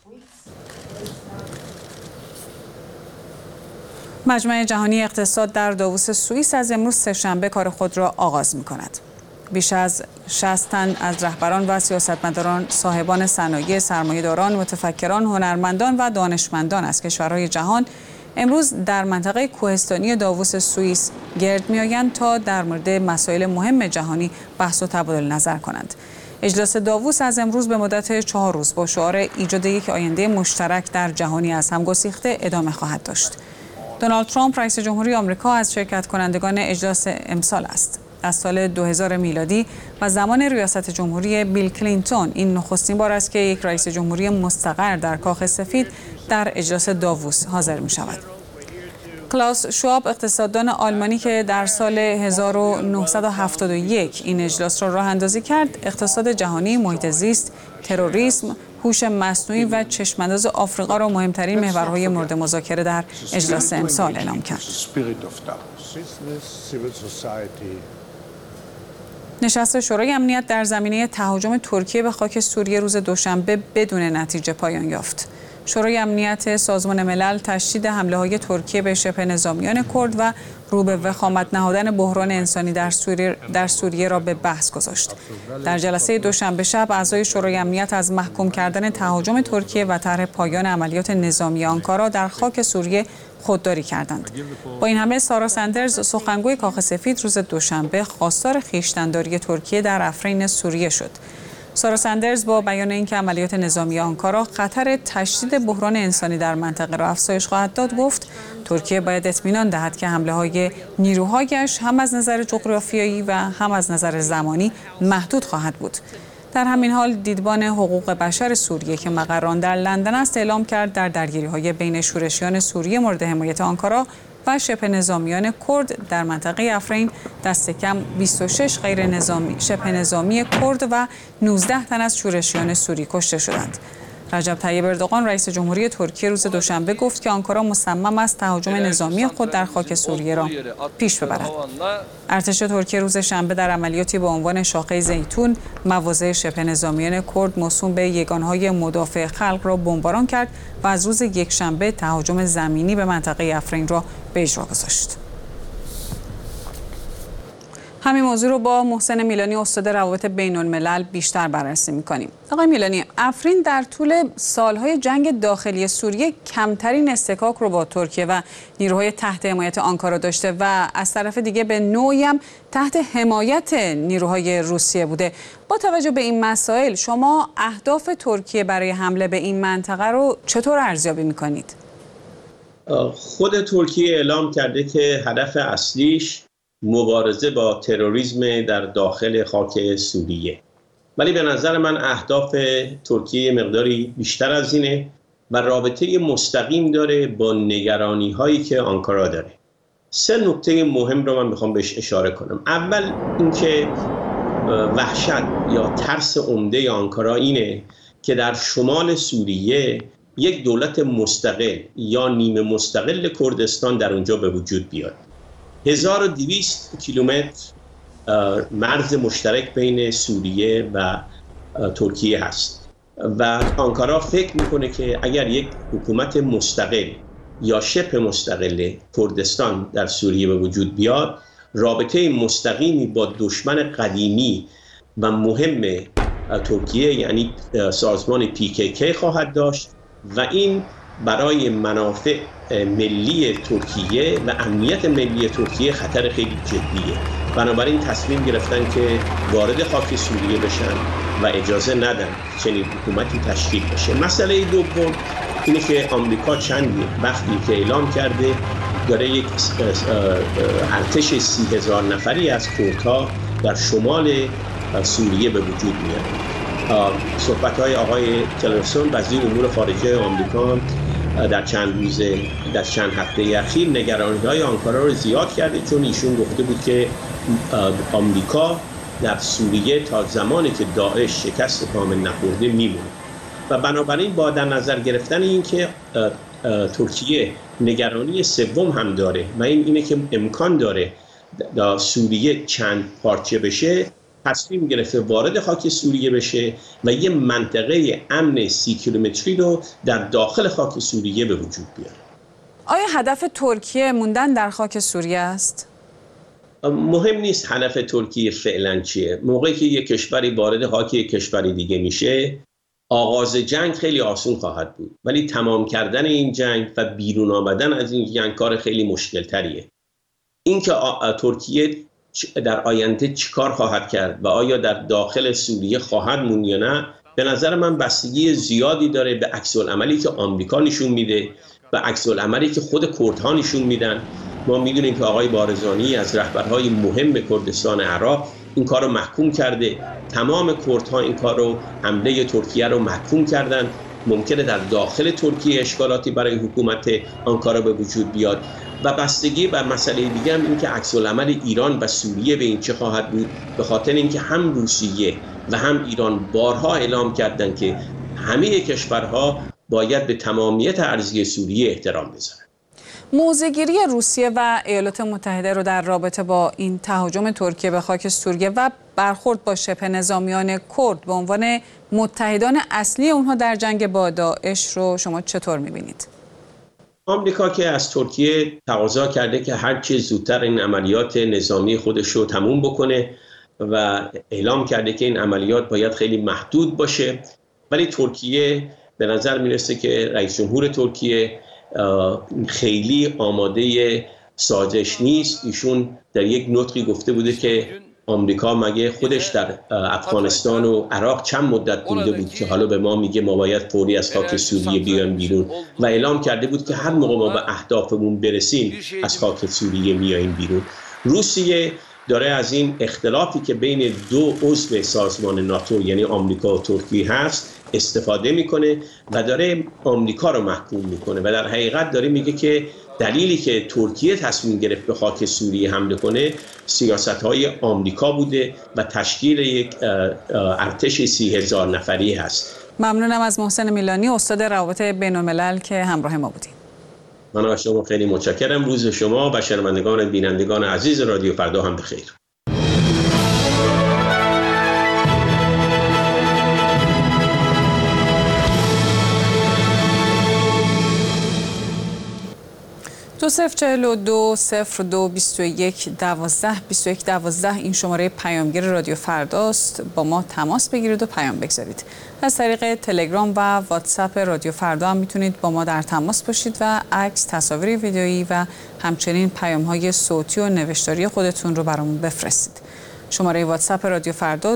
A: مجمع جهانی اقتصاد در داووس سوئیس از امروز سه‌شنبه کار خود را آغاز می‌کند. بیش از 60 تن از رهبران و سیاستمداران، صاحبان صنایع، سرمایه‌داران، متفکران، هنرمندان و دانشمندان از کشورهای جهان امروز در منطقه کوهستانی داووس سوئیس گرد می‌آیند تا در مورد مسائل مهم جهانی بحث و تبادل نظر کنند. اجلاس داووس از امروز به مدت 4 روز با شعار ایجاد یک آینده مشترک در جهانی از هم گسیخته ادامه خواهد داشت. دونالد ترامپ، رئیس جمهوری آمریکا، از شرکت کنندگان اجلاس امسال است. از سال 2000 میلادی و زمان ریاست جمهوری بیل کلینتون این نخستین بار است که یک رئیس جمهوری مستقر در کاخ سفید در اجلاس داووس حاضر می شود. کلاوس شواب اقتصاددان آلمانی که در سال 1971 این اجلاس را راه اندازی کرد، اقتصاد جهانی، محیط زیست، تروریسم، هوش مصنوعی و چشمانداز آفریقا را مهمترین محورهای مورد مذاکره در اجلاس امسال اعلام کرد. نشست شورای امنیت در زمینه تهاجم ترکیه به خاک سوریه روز دوشنبه بدون نتیجه پایان یافت. شورای امنیت سازمان ملل تشدید حمله‌های ترکیه به شبه نظامیان کرد و رو به وخامت نهادن بحران انسانی در سوریه را به بحث گذاشت. در جلسه دوشنبه شب اعضای شورای امنیت از محکوم کردن تهاجم ترکیه و طرح پایان عملیات نظامی آنکارا در خاک سوریه خودداری کردند. با این همه سارا سندرز سخنگوی کاخ سفید روز دوشنبه خواستار خویشتن‌داری ترکیه در افرین سوریه شد. سارا سندرز با بیان اینکه عملیات نظامی آنکارا خطر تشدید بحران انسانی در منطقه را افزایش خواهد داد، گفت ترکیه باید اطمینان دهد که حمله‌های نیروهایش هم از نظر جغرافیایی و هم از نظر زمانی محدود خواهد بود. در همین حال دیدبان حقوق بشر سوریه که مقر آن در لندن است اعلام کرد در درگیری‌های بین شورشیان سوریه مورد حمایت آنکارا و شبه نظامیان کرد در منطقه افرین دست کم 26 غیر نظامی شبه نظامی کرد و 19 تن از شورشیان سوری کشته شدند. رجب طیب اردوغان رئیس جمهوری ترکیه روز دوشنبه گفت که آنکارا مصمم است تهاجم نظامی خود در خاک سوریه را پیش ببرد. ارتش ترکیه روز شنبه در عملیاتی با عنوان شاخه زیتون مواضع شبه نظامیان کرد موسوم به یگانهای مدافع خلق را بمباران کرد و از روز یکشنبه تهاجم زمینی به منطقه افرین را به اجرا گذاشت. همین موضوع رو با محسن میلانی استاد روابط بین الملل بیشتر بررسی می‌کنیم. آقای میلانی، افرین در طول سالهای جنگ داخلی سوریه کمترین اصطکاک رو با ترکیه و نیروهای تحت حمایت آنکارا داشته و از طرف دیگه به نوعی هم تحت حمایت نیروهای روسیه بوده. با توجه به این مسائل شما اهداف ترکیه برای حمله به این منطقه رو چطور ارزیابی می‌کنید؟
B: خود ترکیه اعلام کرده که هدف اصلیش مبارزه با تروریسم در داخل خاک سوریه، ولی به نظر من اهداف ترکیه مقداری بیشتر از اینه و رابطه مستقیم داره با نگرانی هایی که آنکارا داره. 3 نکته مهم رو من میخوام بهش اشاره کنم. اول اینکه وحشت یا ترس عمده آنکارا اینه که در شمال سوریه یک دولت مستقل یا نیمه مستقل کردستان در اونجا به وجود بیاد. 1200 کیلومتر مرز مشترک بین سوریه و ترکیه هست و آنکارا فکر میکنه که اگر یک حکومت مستقل یا شبه مستقل کردستان در سوریه به وجود بیاد، رابطه مستقیمی با دشمن قدیمی و مهم ترکیه یعنی سازمان PKK خواهد داشت و این برای منافع ملی ترکیه و امنیت ملی ترکیه خطر خیلی جدیه. بنابراین تصمیم گرفتن که وارد خاک سوریه بشن و اجازه ندن چنین حکومتی تشکیل بشه. مسئله دوم اینه که آمریکا چند وقتی که اعلام کرده داره یک ارتش 30,000 نفری از کردها در شمال سوریه به وجود میاد. صحبت‌های آقای تیلرسون وزیر امور خارجه آمریکا در چند هفته اخیر نگرانی‌های آنکارا رو زیاد کرده، چون ایشون گفته بود که آمریکا در سوریه تا زمانی که داعش شکست کامل نخورده میمونه و بنابراین با در نظر گرفتن این که ترکیه نگرانی سوم هم داره و اینه که امکان داره سوریه چند پارچه بشه، تصمیم گرفته وارد خاک سوریه بشه و یه منطقه امن 30 کیلومتری رو در داخل خاک سوریه به وجود بیاره.
A: آیا هدف ترکیه موندن در خاک سوریه است؟
B: مهم نیست هدف ترکیه فعلا چیه. موقعی که یک کشوری وارد خاک یک کشوری دیگه میشه، آغاز جنگ خیلی آسون خواهد بود، ولی تمام کردن این جنگ و بیرون آمدن از این جنگ کار خیلی مشکل تریه. اینکه ترکیه در آینده چیکار خواهد کرد و آیا در داخل سوریه خواهد موند یا نه، به نظر من بستگی زیادی داره به عکس العملی که آمریکا نشون میده و عکس العملی که خود کردها نشون میدن. ما میدونیم که آقای بارزانی از رهبرهای مهم کردستان عراق این کار رو محکوم کرده. تمام کردها این کار رو، حمله ترکیه رو محکوم کردن ممکنه در داخل ترکیه اشکالاتی برای حکومت آنکارا به وجود بیاد و بستگی بر مسئله دیگه هم این که عکس العمل ایران و سوریه به این چه خواهد بود، به خاطر اینکه هم روسیه و هم ایران بارها اعلام کردن که همه کشورها باید به تمامیت ارضی سوریه احترام بذارن.
A: موضع‌گیری روسیه و ایالات متحده رو در رابطه با این تهاجم ترکیه به خاک سوریه و برخورد با شبه نظامیان کرد به عنوان متحدان اصلی اونها در جنگ با داعش رو شما چطور می‌بینید؟
B: آمریکا که از ترکیه تقاضا کرده که هر چه زودتر این عملیات نظامی خودش رو تموم بکنه و اعلام کرده که این عملیات باید خیلی محدود باشه، ولی ترکیه به نظر میرسه که رئیس جمهور ترکیه خیلی آماده سازش نیست. ایشون در یک نطقی گفته بوده که آمریکا مگه خودش در افغانستان و عراق چند مدت بوده بود که حالا به ما میگه ما باید فوری از خاک سوریه بیایم بیرون، و اعلام کرده بود که هر موقع ما به اهدافمون برسیم از خاک سوریه میاییم بیرون. روسیه داره از این اختلافی که بین دو عضو سازمان ناتو یعنی آمریکا و ترکیه هست استفاده میکنه و داره آمریکا رو محکوم میکنه و در حقیقت داره میگه که دلیلی که ترکیه تصمیم گرفت به خاک سوریه حمله کنه سیاست‌های آمریکا بوده و تشکیل یک ارتش 30,000 نفری هست.
A: ممنونم از محسن میلانی، استاد روابط بین‌الملل که همراه ما بودیم.
B: من از شما خیلی متشکرم. روز شما و شنوندگان و بینندگان عزیز رادیو فردا هم بخیر. دو 042-02-21-12 این شماره پیامگیر رادیو فرداست. با ما تماس بگیرید و پیام بگذارید. از طریق تلگرام و واتساپ رادیو فردا هم میتونید با ما در تماس باشید و عکس، تصاویر ویدیویی و همچنین پیام‌های صوتی و نوشتاری خودتون رو برامون بفرستید. شماره واتساپ رادیو فردا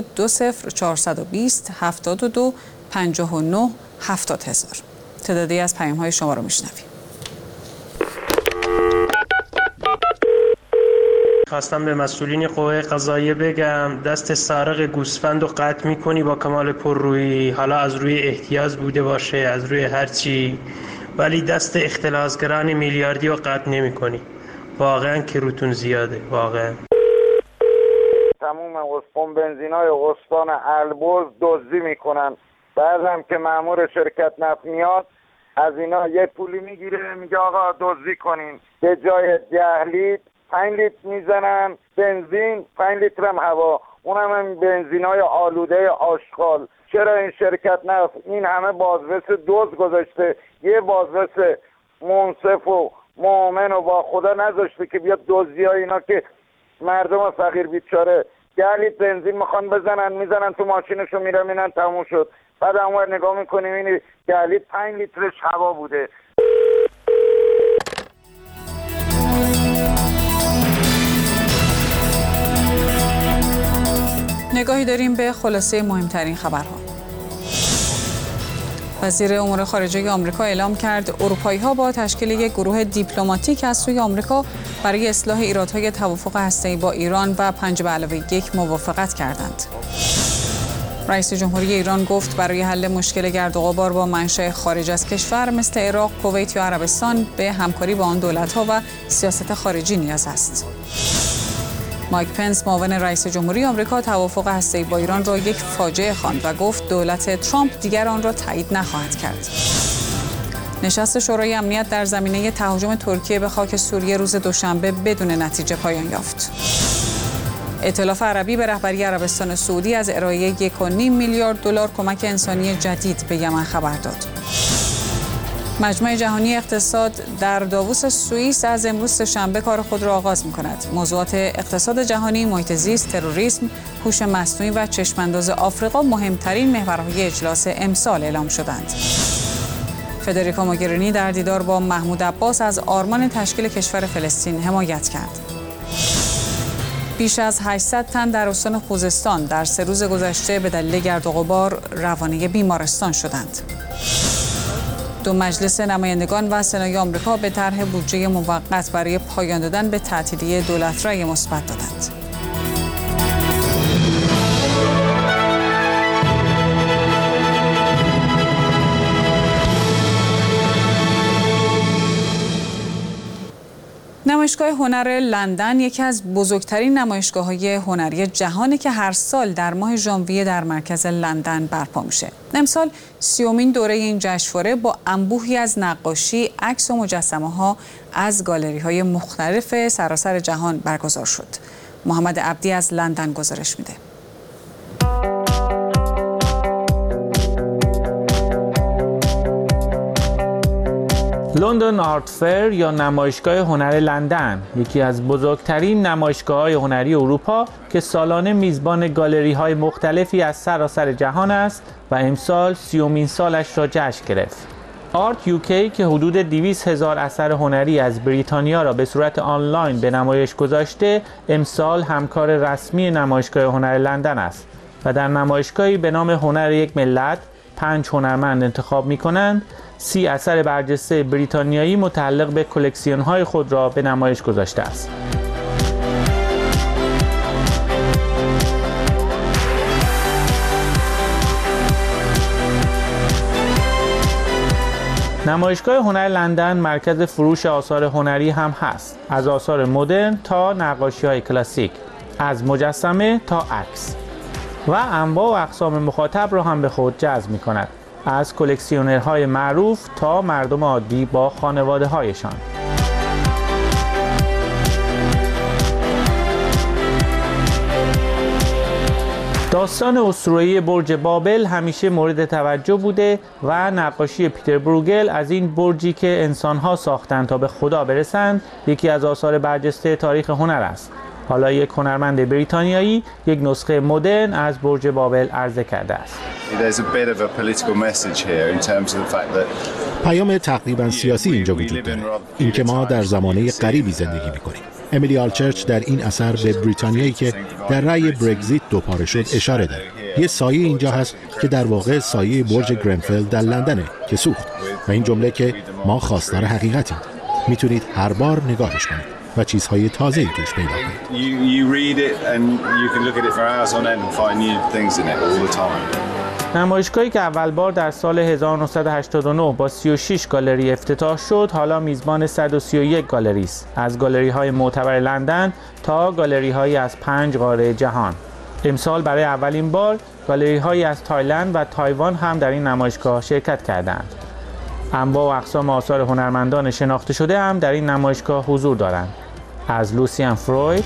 B: 20-420-72-59-70,000. تعدادی از پیام‌های شما رو میشنویم.
M: خواستم به مسئولین قوه قضاییه بگم دست سارق گوسفند رو قطع میکنی با کمال پررویی، حالا از روی احتیاج بوده باشه از روی هرچی، ولی دست اختلاسگران میلیاردی رو قطع نمیکنی. واقعا که روتون زیاده. واقعا
N: تموم اسپون بنزینای استان البرز دزدی میکنن. بعدم که مأمور شرکت نفت میاد از اینا یه پولی میگیره، میگه آقا دزدی کنین، به جای 10 لیتر 5 لیتر میزنن بنزین، 5 لیتر هم هوا، اونم هم بنزینای آلوده آشغال. چرا این شرکت نفت این همه بازرس دزد گذاشته، یه بازرس منصف و مؤمن و با خدا نذاشته که بیاد دزدیای اینا که مردم فقیر بیچاره 10 لیتر بنزین میخوان بزنن، میزنن تو ماشینشو میرن میرن تموم شد. بعد اونور نگاه میکنیم این 10 لیتر 5 لیترش هوا بوده.
A: نگاهی داریم به خلاصه مهمترین خبرها. وزیر امور خارجه آمریکا اعلام کرد اروپایی‌ها با تشکیل یک گروه دیپلماتیک از سوی آمریکا برای اصلاح ایرادهای توافق هسته‌ای با ایران و 5+1 موافقت کردند. رئیس جمهوری ایران گفت برای حل مشکل گرد و غبار با منشأ خارج از کشور مثل عراق، کویت یا عربستان به همکاری با آن دولت‌ها و سیاست خارجی نیاز است. مایک پنس معاون رئیس جمهوری آمریکا توافق هسته‌ای با ایران را یک فاجعه خواند و گفت دولت ترامپ دیگر آن را تایید نخواهد کرد. نشست شورای امنیت در زمینه تهاجم ترکیه به خاک سوریه روز دوشنبه بدون نتیجه پایان یافت. ائتلاف عربی به رهبری عربستان سعودی از ارائه 1.5 میلیارد دلار کمک انسانی جدید به یمن خبر داد. مجمع جهانی اقتصاد در داووس سوئیس از امروز شنبه کار خود را آغاز می‌کند. موضوعات اقتصاد جهانی، محیط زیست، تروریسم، هوش مصنوعی و چشم‌انداز آفریقا مهمترین محورهای اجلاس امسال اعلام شدند. فدریکا موگرینی در دیدار با محمود عباس از آرمان تشکیل کشور فلسطین حمایت کرد. بیش از 800 تن در استان خوزستان در 3 روز گذشته به دلیل گرد و غبار روانه بیمارستان شدند. 2 مجلس نمایندگان و سنای آمریکا به طرح بودجه موقت برای پایان دادن به تعطیلی دولت رأی مثبت دادند. نمایشگاه هنر لندن یکی از بزرگترین نمایشگاه‌های هنری جهانه که هر سال در ماه ژانویه در مرکز لندن برپا میشه. امسال 30مین دوره این جشنواره با انبوهی از نقاشی، عکس و مجسمه‌ها از گالری‌های مختلف سراسر جهان برگزار شد. محمد عبدی از لندن گزارش میده.
O: لندن آرت فیر یا نمایشگاه هنر لندن یکی از بزرگترین نمایشگاه‌های هنری اروپا که سالانه میزبان گالری‌های مختلفی از سراسر جهان است و امسال 30مین سالش را جشن گرفت. آرت یوکی که حدود 200,000 اثر هنری از بریتانیا را به صورت آنلاین به نمایش گذاشته، امسال همکار رسمی نمایشگاه هنر لندن است و در نمایشگاهی به نام هنر یک ملت 5 هنرمند انتخاب می‌کنند 30 اثر برجسته بریتانیایی متعلق به کلکسیون‌های خود را به نمایش گذاشته است. نمایشگاه هنر لندن مرکز فروش آثار هنری هم هست، از آثار مدرن تا نقاشی‌های کلاسیک، از مجسمه تا عکس، و انواع و اقسام مخاطب را هم به خود جذب می‌کند، از کلکسیونرهای معروف تا مردم عادی با خانواده‌هایشان. داستان اسطوره‌ای برج بابل همیشه مورد توجه بوده و نقاشی پیتر بروگل از این برجی که انسان‌ها ساختند تا به خدا برسند یکی از آثار برجسته تاریخ هنر است. حالا یک هنرمند بریتانیایی یک نسخه مدرن از برج بابل عرضه کرده است.
P: پیام تقریبا سیاسی اینجا وجود داره. اینکه ما در زمانه غریبی زندگی می‌کنیم. امیلی آلچرچ در این اثر به بریتانیایی که در رأی برگزیت دوپاره شد اشاره داره. یه سایه اینجا هست که در واقع سایه برج گرنفل در لندنه که سوخت و این جمله که ما خواستار حقیقتیم. میتونید هر بار نگاهش کنید و چیزهای تازه‌ای توش پیدا کنید.
O: نمایشگاهی که اول بار در سال 1989 با 36 گالری افتتاح شد، حالا میزبان 131 گالری است، از گالری‌های معتبر لندن تا گالری‌های از 5 قاره جهان. امسال برای اولین بار گالری‌هایی از تایلند و تایوان هم در این نمایشگاه شرکت کردند. انواع و اقسام آثار هنرمندان شناخته شده هم در این نمایشگاه حضور دارند، از لوسیان فروید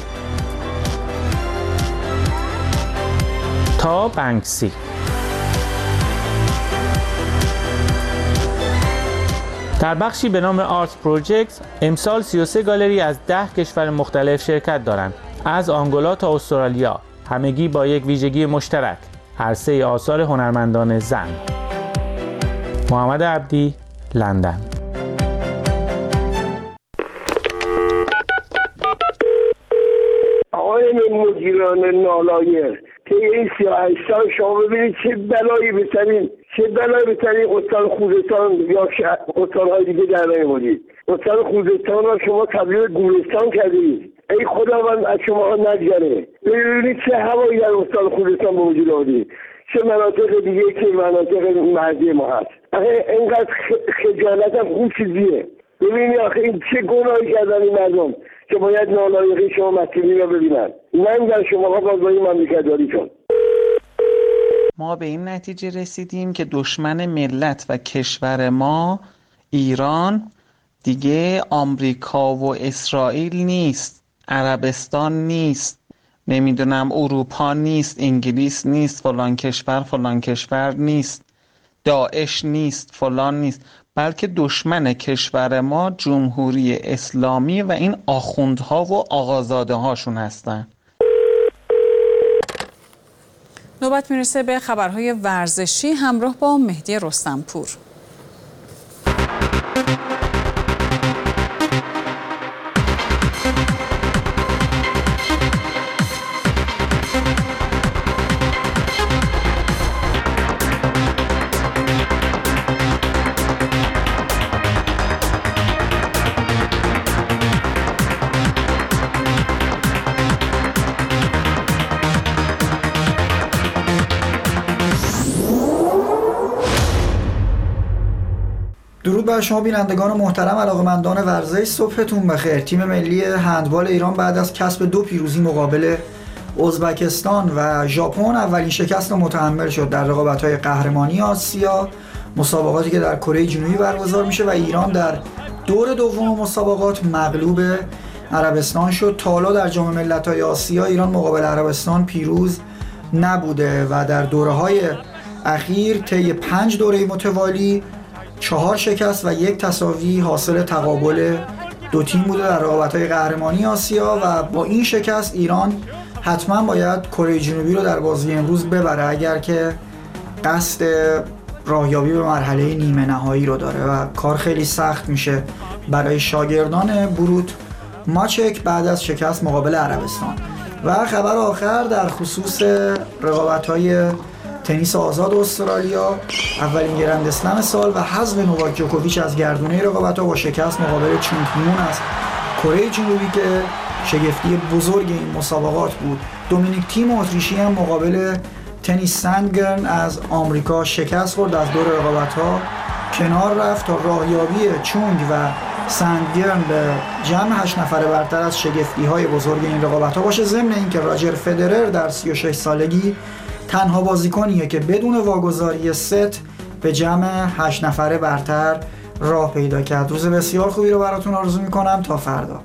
O: تا بنکسی. در بخشی به نام آرت پروژکت امسال 33 گالری از 10 کشور مختلف شرکت دارند، از آنگولا تا استرالیا، همگی با یک ویژگی مشترک: عرصه آثار هنرمندان زن. محمد عبدی، لندن.
Q: آقای مدیران نالایر که این 38 سال شما ببینید چه بلایی بسرین استان خوزستان یا استان‌های دیگه در نیاوردید. استان خوزستان را شما تبدیل گورستان کردید. ای خداوند از شما نگذره. ببینید چه هوایی در استان خوزستان به وجود آوردید، چه مناطق دیگه که مناطق مرزی ما هست. اینقدر خجالت هم خوب چیزیه. ببینید آخه این چه گناهی کردن این مردم که باید نالایقی شما مسئولین را ببینن. من در شما باز با این مملکت‌داری کن.
R: ما به این نتیجه رسیدیم که دشمن ملت و کشور ما ایران دیگه آمریکا و اسرائیل نیست، عربستان نیست، نمیدونم اروپا نیست، انگلیس نیست، فلان کشور نیست، داعش نیست، فلان نیست، بلکه دشمن کشور ما جمهوری اسلامی و این آخوندها و آقازاده هاشون هستن.
A: نوبت میرسه به خبرهای ورزشی همراه با مهدی رستمپور.
H: بر شما بینندگان محترم، علاقه‌مندان ورزش، صبحتون بخیر. تیم ملی هندبال ایران بعد از کسب 2 پیروزی مقابل ازبکستان و ژاپن اولین شکست رو متحمل شد در رقابت‌های قهرمانی آسیا، مسابقاتی که در کره جنوبی برگزار میشه و ایران در دور دوم مسابقات مغلوب عربستان شد. تا حالا در جام ملت‌های آسیا ایران مقابل عربستان پیروز نبوده و در دوره‌های اخیر طی 5 دوره متوالی 4 شکست و 1 تساوی حاصل تقابل 2 تیم بوده در رقابت‌های قهرمانی آسیا و با این شکست ایران حتما باید کره جنوبی رو در بازی امروز ببره اگر که قصد راهیابی به مرحله نیمه نهایی رو داره و کار خیلی سخت میشه برای شاگردان بروت ماچک بعد از شکست مقابل عربستان. و خبر آخر در خصوص رقابت‌های تنیس آزاد استرالیا، اولین گرند اسلم سال و حذف نوواک جوکوویچ از گردونه رقابت‌ها با شکست مقابل چونگ‌مون از کره جنوبی که شگفتی بزرگ این مسابقات بود. دومینیک تیم اتریشی هم مقابل تنیس سندگرن از آمریکا شکست خورد، از دور رقابت‌ها کنار رفت تا راهیابی چونگ و سندگرن به جمع 8 نفره برتر از شگفتی‌های بزرگ این رقابت‌ها باشه. ضمن اینکه راجر فدرر در 36 سالگی تنها بازیکنیه که بدون واگذاری ست به جمع 8 نفره برتر راه پیدا کرد. روز بسیار خوبی رو براتون آرزو می‌کنم. تا فردا.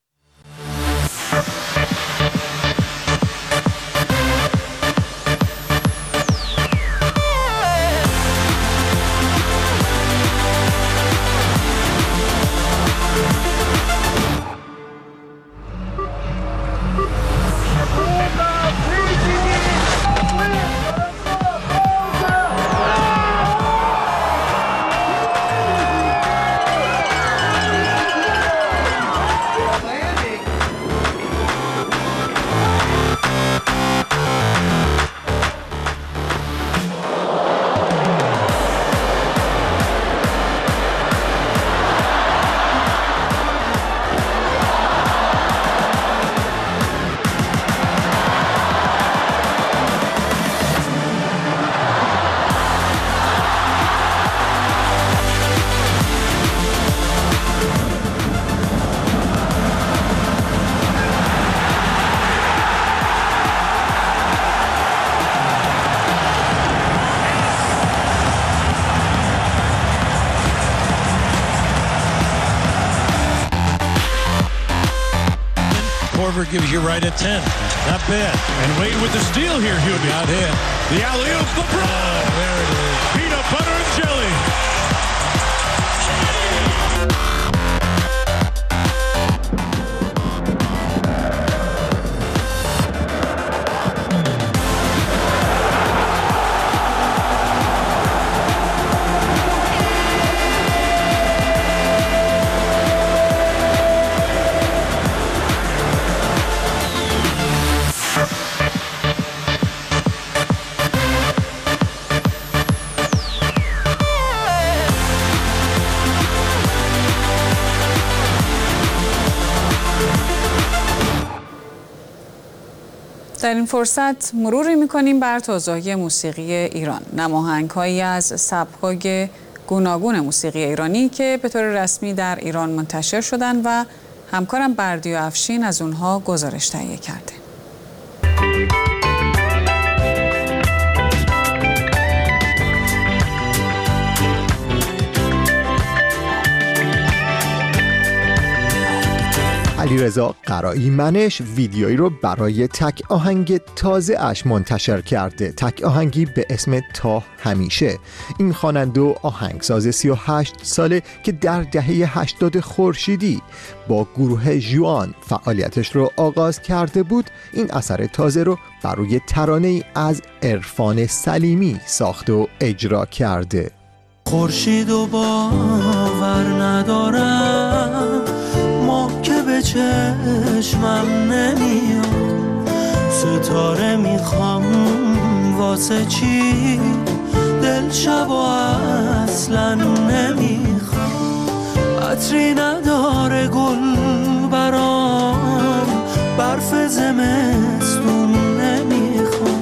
I: Gives you right at 10. Not bad. And Wade with the steal here, Hubie. Out here. The alley-oop, LeBron. There it is. Peanut butter and jelly.
A: در این فرصت مروری می‌کنیم بر تازه‌های موسیقی ایران. نماهنگ‌هایی از سبک‌های گوناگون موسیقی ایرانی که به طور رسمی در ایران منتشر شدن و همکارم بردیا افشین از اونها گزارش تهیه کرده.
J: علیرضا قرایی منش ویدیویی رو برای تک آهنگ تازه اش منتشر کرده، تک آهنگی به اسم تا همیشه. این خواننده و آهنگساز 38 ساله که در دهه 80 خورشیدی با گروه ژوان فعالیتش رو آغاز کرده بود، این اثر تازه رو بر روی ترانه‌ای از عرفان سلیمی ساخته و اجرا کرده.
K: خورشید و باور ندارم، ما که به چشمم نمیاد، ستاره میخوام واسه چی، دل شب و اصلا نمیخوام، عطری نداره گل برام، برف زمستون نمیخوام،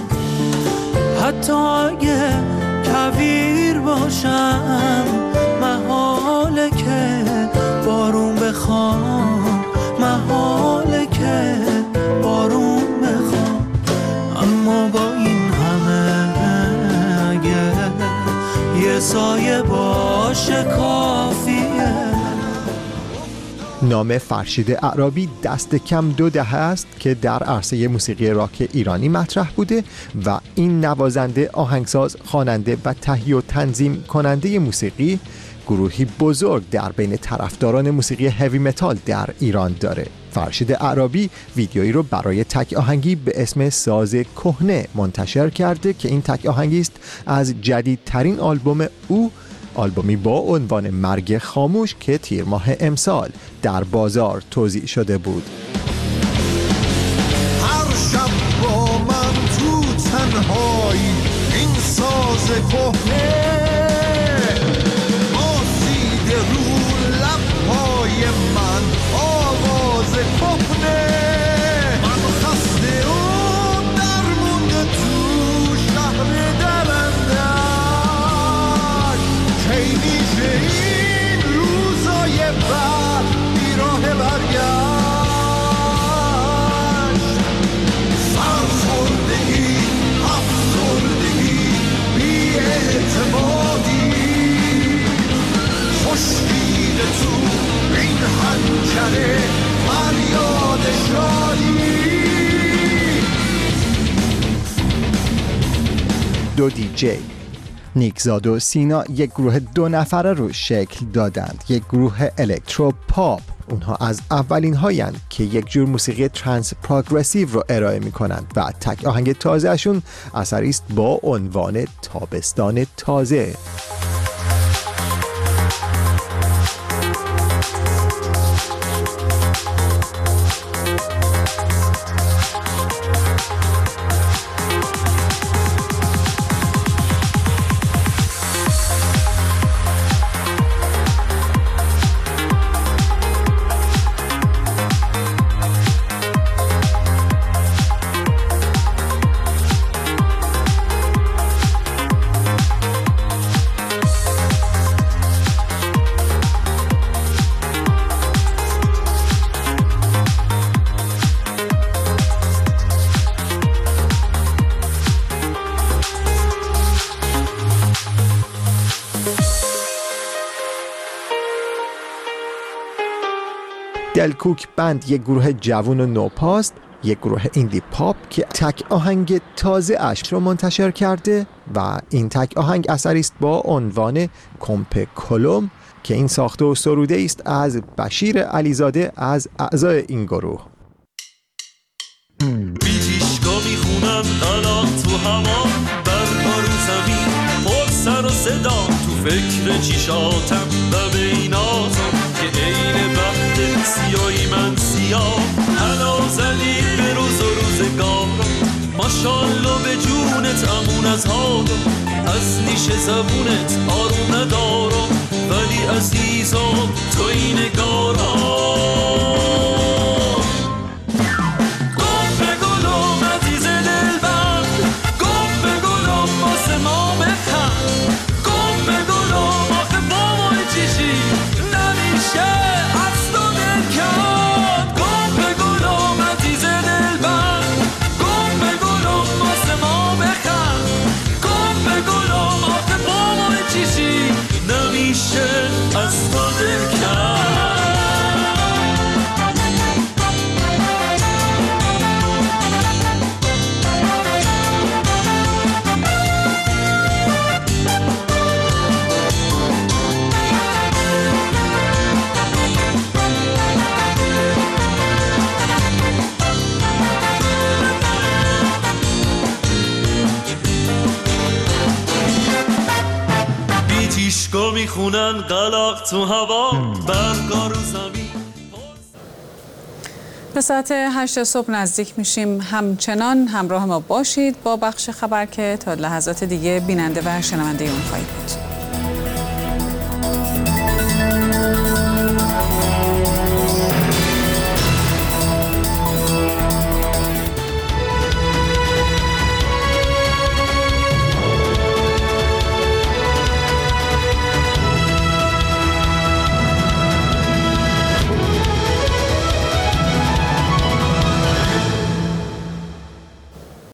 K: حتی اگه کویر باشم محال اما با این همه یه سایه باشه کافیه.
J: نام فرشید اعرابی دست کم 2 دهه است که در عرصه موسیقی راک ایرانی مطرح بوده و این نوازنده، آهنگساز، خواننده و تهیه و تنظیم کننده موسیقی گروهی بزرگ در بین طرفداران موسیقی هوی متال در ایران داره. فرشید اعرابی ویدیویی رو برای تک آهنگی به اسم ساز کهنه منتشر کرده که این تک آهنگی است از جدیدترین آلبوم او، آلبومی با عنوان مرگ خاموش که تیر ماه امسال در بازار توزیع شده بود.
L: هر شب با من تو تنهایی این ساز کهنه آسیده رو لبهای من آواز کهنه. من خسته و درمونده تو شهر درندش کی میشه این روزای بعد بیراه برگشت. سرخوردگی، افسردگی، بی‌اعتمادی خشکیده تو این حنجره فریاد شادی.
J: دو دی‌جی نیکزاد و سینا یک گروه 2 نفره رو شکل دادند، یک گروه الکترو پاپ. اونها از اولین هایند که یک جور موسیقی ترانس پروگرسیو رو ارائه می کنند و تک آهنگ تازهشون اثری است با عنوان تابستان تازه. دلکوک بند یک گروه جوان و نوپاست، یک گروه ایندی پاپ که تک آهنگ تازه اش رو منتشر کرده و این تک آهنگ اثری است با عنوان کمپ کلم که این ساخته و سروده است از بشیر علیزاده از اعضای این گروه.
K: بیتیشگاه میخونم الان تو هوا برقا رو زمین پر سر و صدا تو فکر چیشاتم و بیناتم که عین وقت سیایی من سیاه حنا زدی به روز و روزگارم ماشالله به جونت امون از هادا از نیش زبونت آروم ندارم ولی عزیزم تو این نگارم میخونن قلق تو هوا برقا رو زمین.
A: به ساعت 8 صبح نزدیک میشیم، همچنان همراه ما باشید با بخش خبر که تا لحظات دیگه بیننده و شنونده اون خواهید بود.